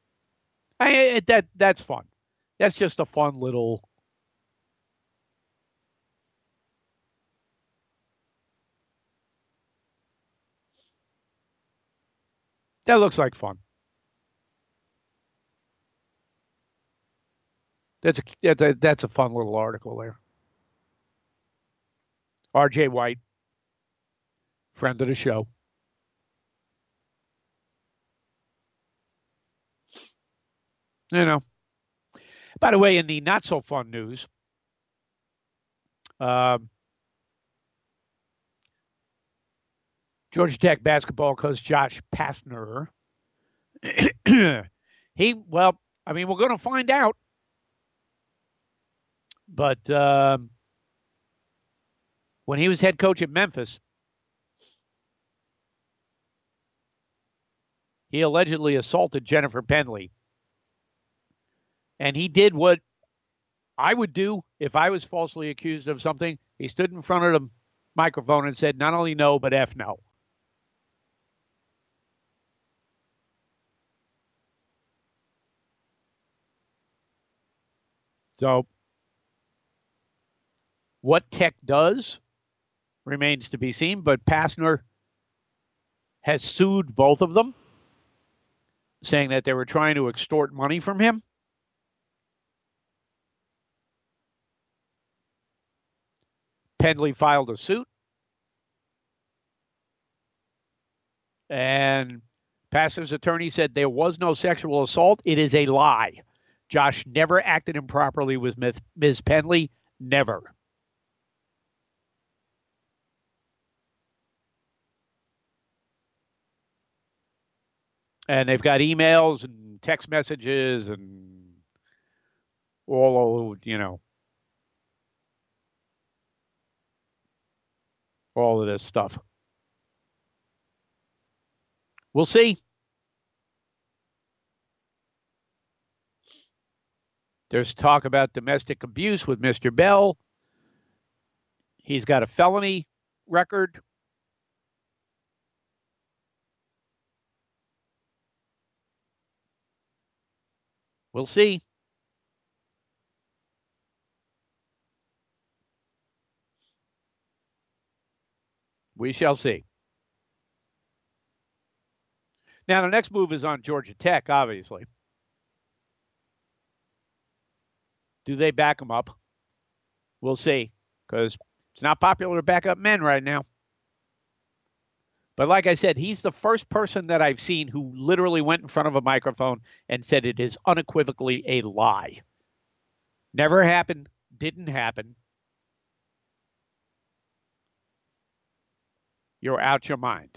That's fun. That's just a fun little... That looks like fun. That's a fun little article there. R.J. White, friend of the show. You know. By the way, in the not so fun news, Georgia Tech basketball coach Josh Pastner. We're going to find out. But when he was head coach at Memphis, he allegedly assaulted Jennifer Penley. And he did what I would do if I was falsely accused of something. He stood in front of the microphone and said, not only no, but F no. So what Tech does remains to be seen, but Pastner has sued both of them, saying that they were trying to extort money from him. Penley filed a suit, and Pastner's attorney said there was no sexual assault. It is a lie. Josh never acted improperly with Ms. Penley. Never. And they've got emails and text messages and all of this stuff. We'll see. There's talk about domestic abuse with Mr. Bell. He's got a felony record. We'll see. We shall see. Now, the next move is on Georgia Tech, obviously. Do they back them up? We'll see, because it's not popular to back up men right now. But like I said, he's the first person that I've seen who literally went in front of a microphone and said it is unequivocally a lie. Never happened, didn't happen. You're out your mind.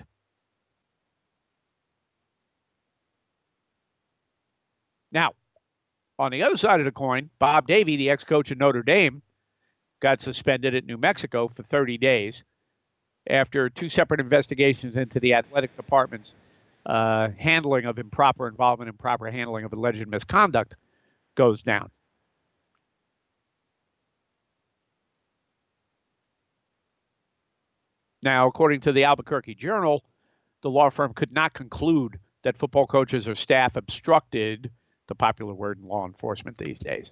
Now, on the other side of the coin, Bob Davie, the ex-coach of Notre Dame, got suspended at New Mexico for 30 days after two separate investigations into the athletic department's handling of improper involvement, improper handling of alleged misconduct goes down. Now, according to the Albuquerque Journal, the law firm could not conclude that football coaches or staff obstructed, the popular word in law enforcement these days.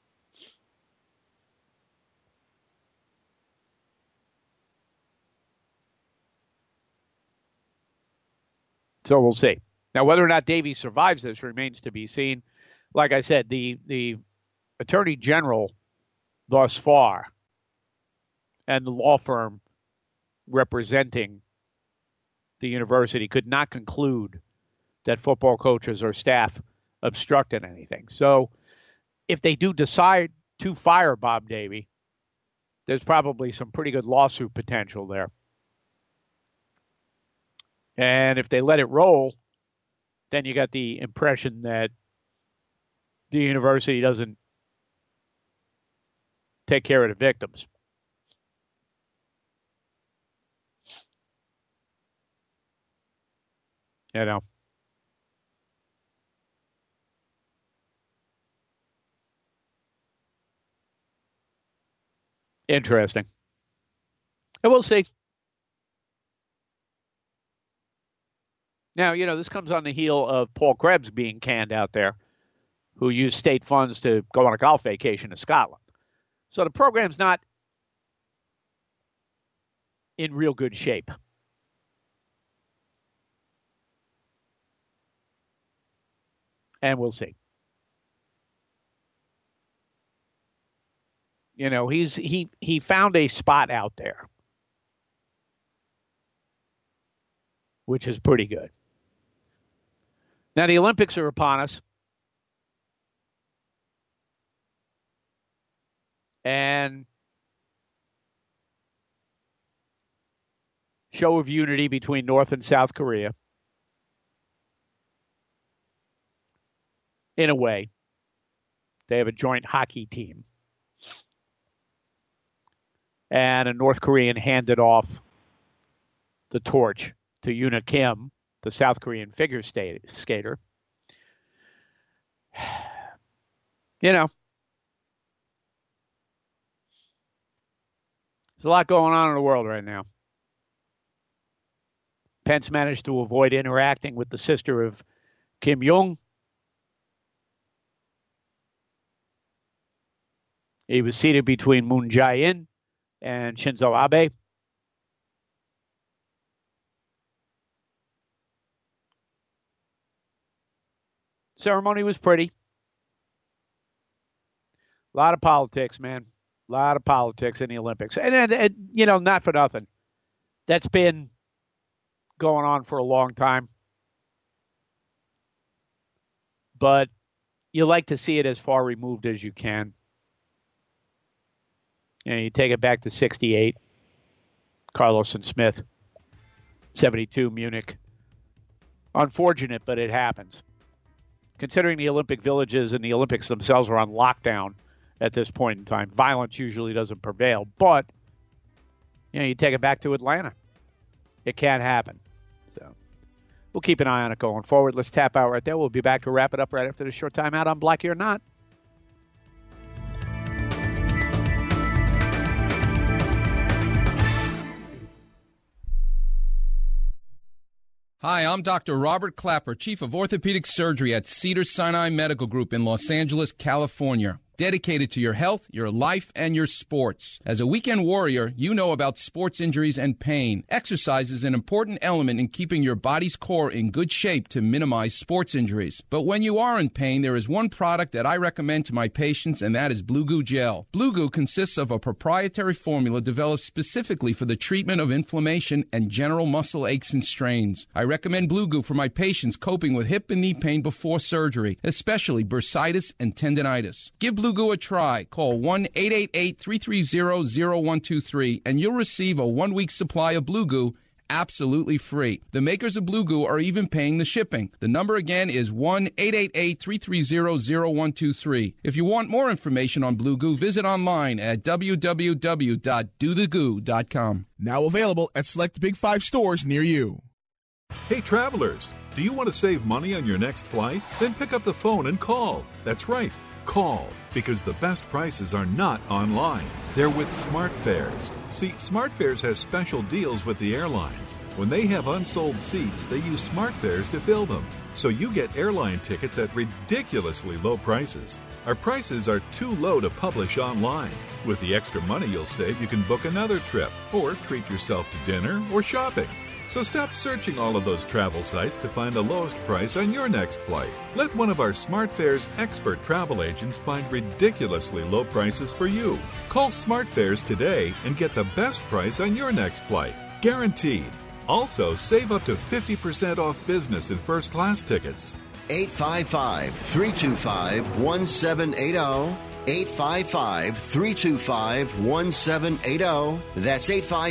So we'll see. Now, whether or not Davie survives this remains to be seen. Like I said, the Attorney General thus far and the law firm representing the university could not conclude that football coaches or staff obstructed anything. So if they do decide to fire Bob Davie, there's probably some pretty good lawsuit potential there. And if they let it roll, then you got the impression that the university doesn't take care of the victims. You know. Interesting. And we'll see. Now, you know, this comes on the heel of Paul Krebs being canned out there, who used state funds to go on a golf vacation to Scotland. So the program's not in real good shape. And we'll see. You know, he found a spot out there, which is pretty good. Now, the Olympics are upon us. And show of unity between North and South Korea. In a way, they have a joint hockey team. And a North Korean handed off the torch to Yoona Kim, the South Korean figure skater. You know, there's a lot going on in the world right now. Pence managed to avoid interacting with the sister of Kim Jong. He was seated between Moon Jae-in and Shinzo Abe. Ceremony was pretty. A lot of politics, man. A lot of politics in the Olympics. And, you know, not for nothing. That's been going on for a long time. But you like to see it as far removed as you can. You know, you take it back to 68, Carlos and Smith, 72, Munich. Unfortunate, but it happens. Considering the Olympic villages and the Olympics themselves are on lockdown at this point in time, violence usually doesn't prevail. But, you know, you take it back to Atlanta. It can't happen. So we'll keep an eye on it going forward. Let's tap out right there. We'll be back to wrap it up right after the short time out on Blackie or Not. Hi, I'm Dr. Robert Clapper, Chief of Orthopedic Surgery at Cedars-Sinai Medical Group in Los Angeles, California. Dedicated to your health, your life, and your sports. As a weekend warrior, you know about sports injuries and pain. Exercise is an important element in keeping your body's core in good shape to minimize sports injuries. But when you are in pain, there is one product that I recommend to my patients, and that is Blue Goo Gel. Blue Goo consists of a proprietary formula developed specifically for the treatment of inflammation and general muscle aches and strains. I recommend Blue Goo for my patients coping with hip and knee pain before surgery, especially bursitis and tendinitis. Give Blue Goo a try. Call 1-888-330-0123 and you'll receive a 1-week supply of Blue Goo absolutely free. The makers of Blue Goo are even paying the shipping. The number again is 1-888-330-0123. If you want more information on Blue Goo, visit online at www.dothegoo.com. Now available at select Big 5 stores near you. Hey travelers, do you want to save money on your next flight? Then pick up the phone and call. That's right. Call, because the best prices are not online. They're with SmartFares. See, SmartFares has special deals with the airlines. When they have unsold seats, they use SmartFares to fill them. So you get airline tickets at ridiculously low prices. Our prices are too low to publish online. With the extra money you'll save, you can book another trip or treat yourself to dinner or shopping. So stop searching all of those travel sites to find the lowest price on your next flight. Let one of our SmartFares expert travel agents find ridiculously low prices for you. Call SmartFares today and get the best price on your next flight. Guaranteed. Also, save up to 50% off business and first class tickets. 855-325-1780. 855-325-1780. That's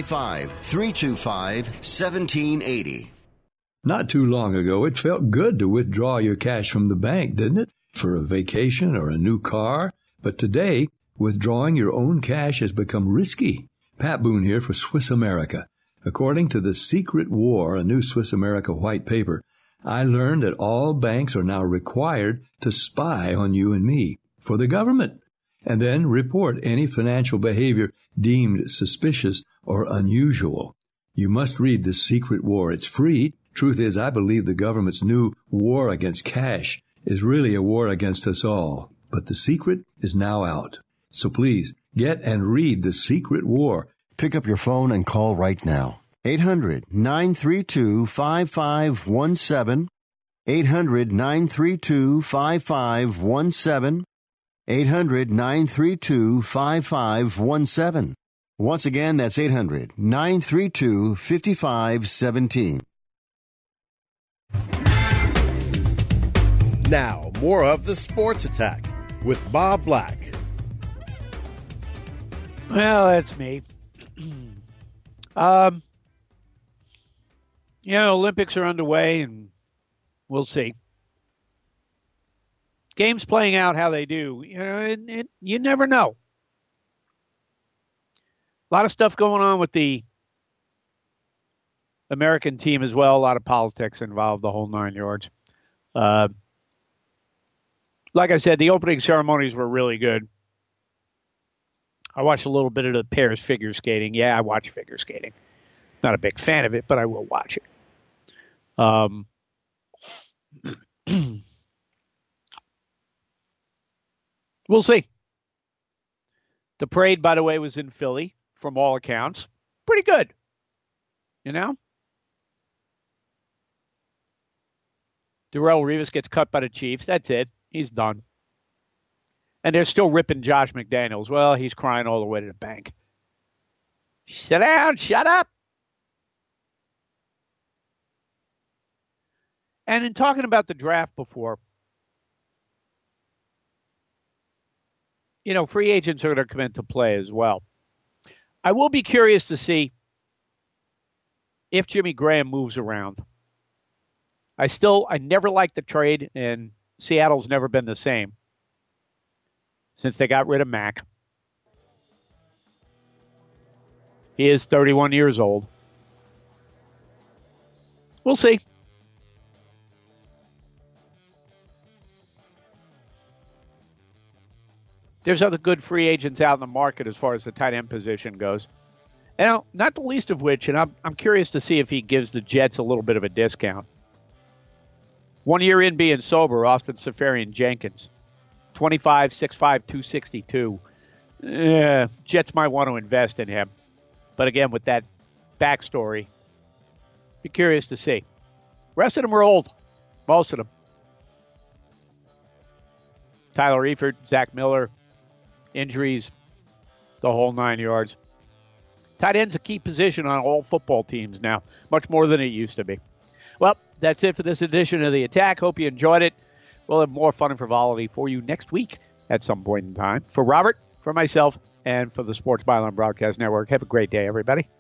855-325-1780. Not too long ago, it felt good to withdraw your cash from the bank, didn't it? For a vacation or a new car. But today, withdrawing your own cash has become risky. Pat Boone here for Swiss America. According to The Secret War, a new Swiss America white paper, I learned that all banks are now required to spy on you and me for the government, and then report any financial behavior deemed suspicious or unusual. You must read The Secret War. It's free. Truth is, I believe the government's new war against cash is really a war against us all. But the secret is now out. So please, get and read The Secret War. Pick up your phone and call right now. 800-932-5517. 800-932-5517. 800-932-5517. Once again, that's 800-932-5517. Now, more of the Sports Attack with Bob Black. Well, that's me. Olympics are underway, and we'll see. Games playing out how they do. You never know. A lot of stuff going on with the American team as well. A lot of politics involved, the whole 9 yards. Like I said, the opening ceremonies were really good. I watched a little bit of the pairs figure skating. Yeah, I watch figure skating. Not a big fan of it, but I will watch it. We'll see. The parade, by the way, was in Philly, from all accounts. Pretty good. Darrelle Revis gets cut by the Chiefs. That's it. He's done. And they're still ripping Josh McDaniels. Well, he's crying all the way to the bank. Sit down. Shut up. And in talking about the draft before, free agents are going to come into play as well. I will be curious to see if Jimmy Graham moves around. I never liked the trade, and Seattle's never been the same since they got rid of Mack. He is 31 years old. We'll see. There's other good free agents out in the market as far as the tight end position goes. And not the least of which, and I'm curious to see if he gives the Jets a little bit of a discount. 1 year in being sober, Austin Seferian-Jenkins. 25, 6'5", 262. Jets might want to invest in him. But again, with that backstory, be curious to see. Rest of them are old. Most of them. Tyler Eifert, Zach Miller, injuries, the whole 9 yards. Tight end's a key position on all football teams now, much more than it used to be. Well, that's it for this edition of The Attack. Hope you enjoyed it. We'll have more fun and frivolity for you next week at some point in time. For Robert, for myself, and for the Sports Byline Broadcast Network, have a great day, everybody.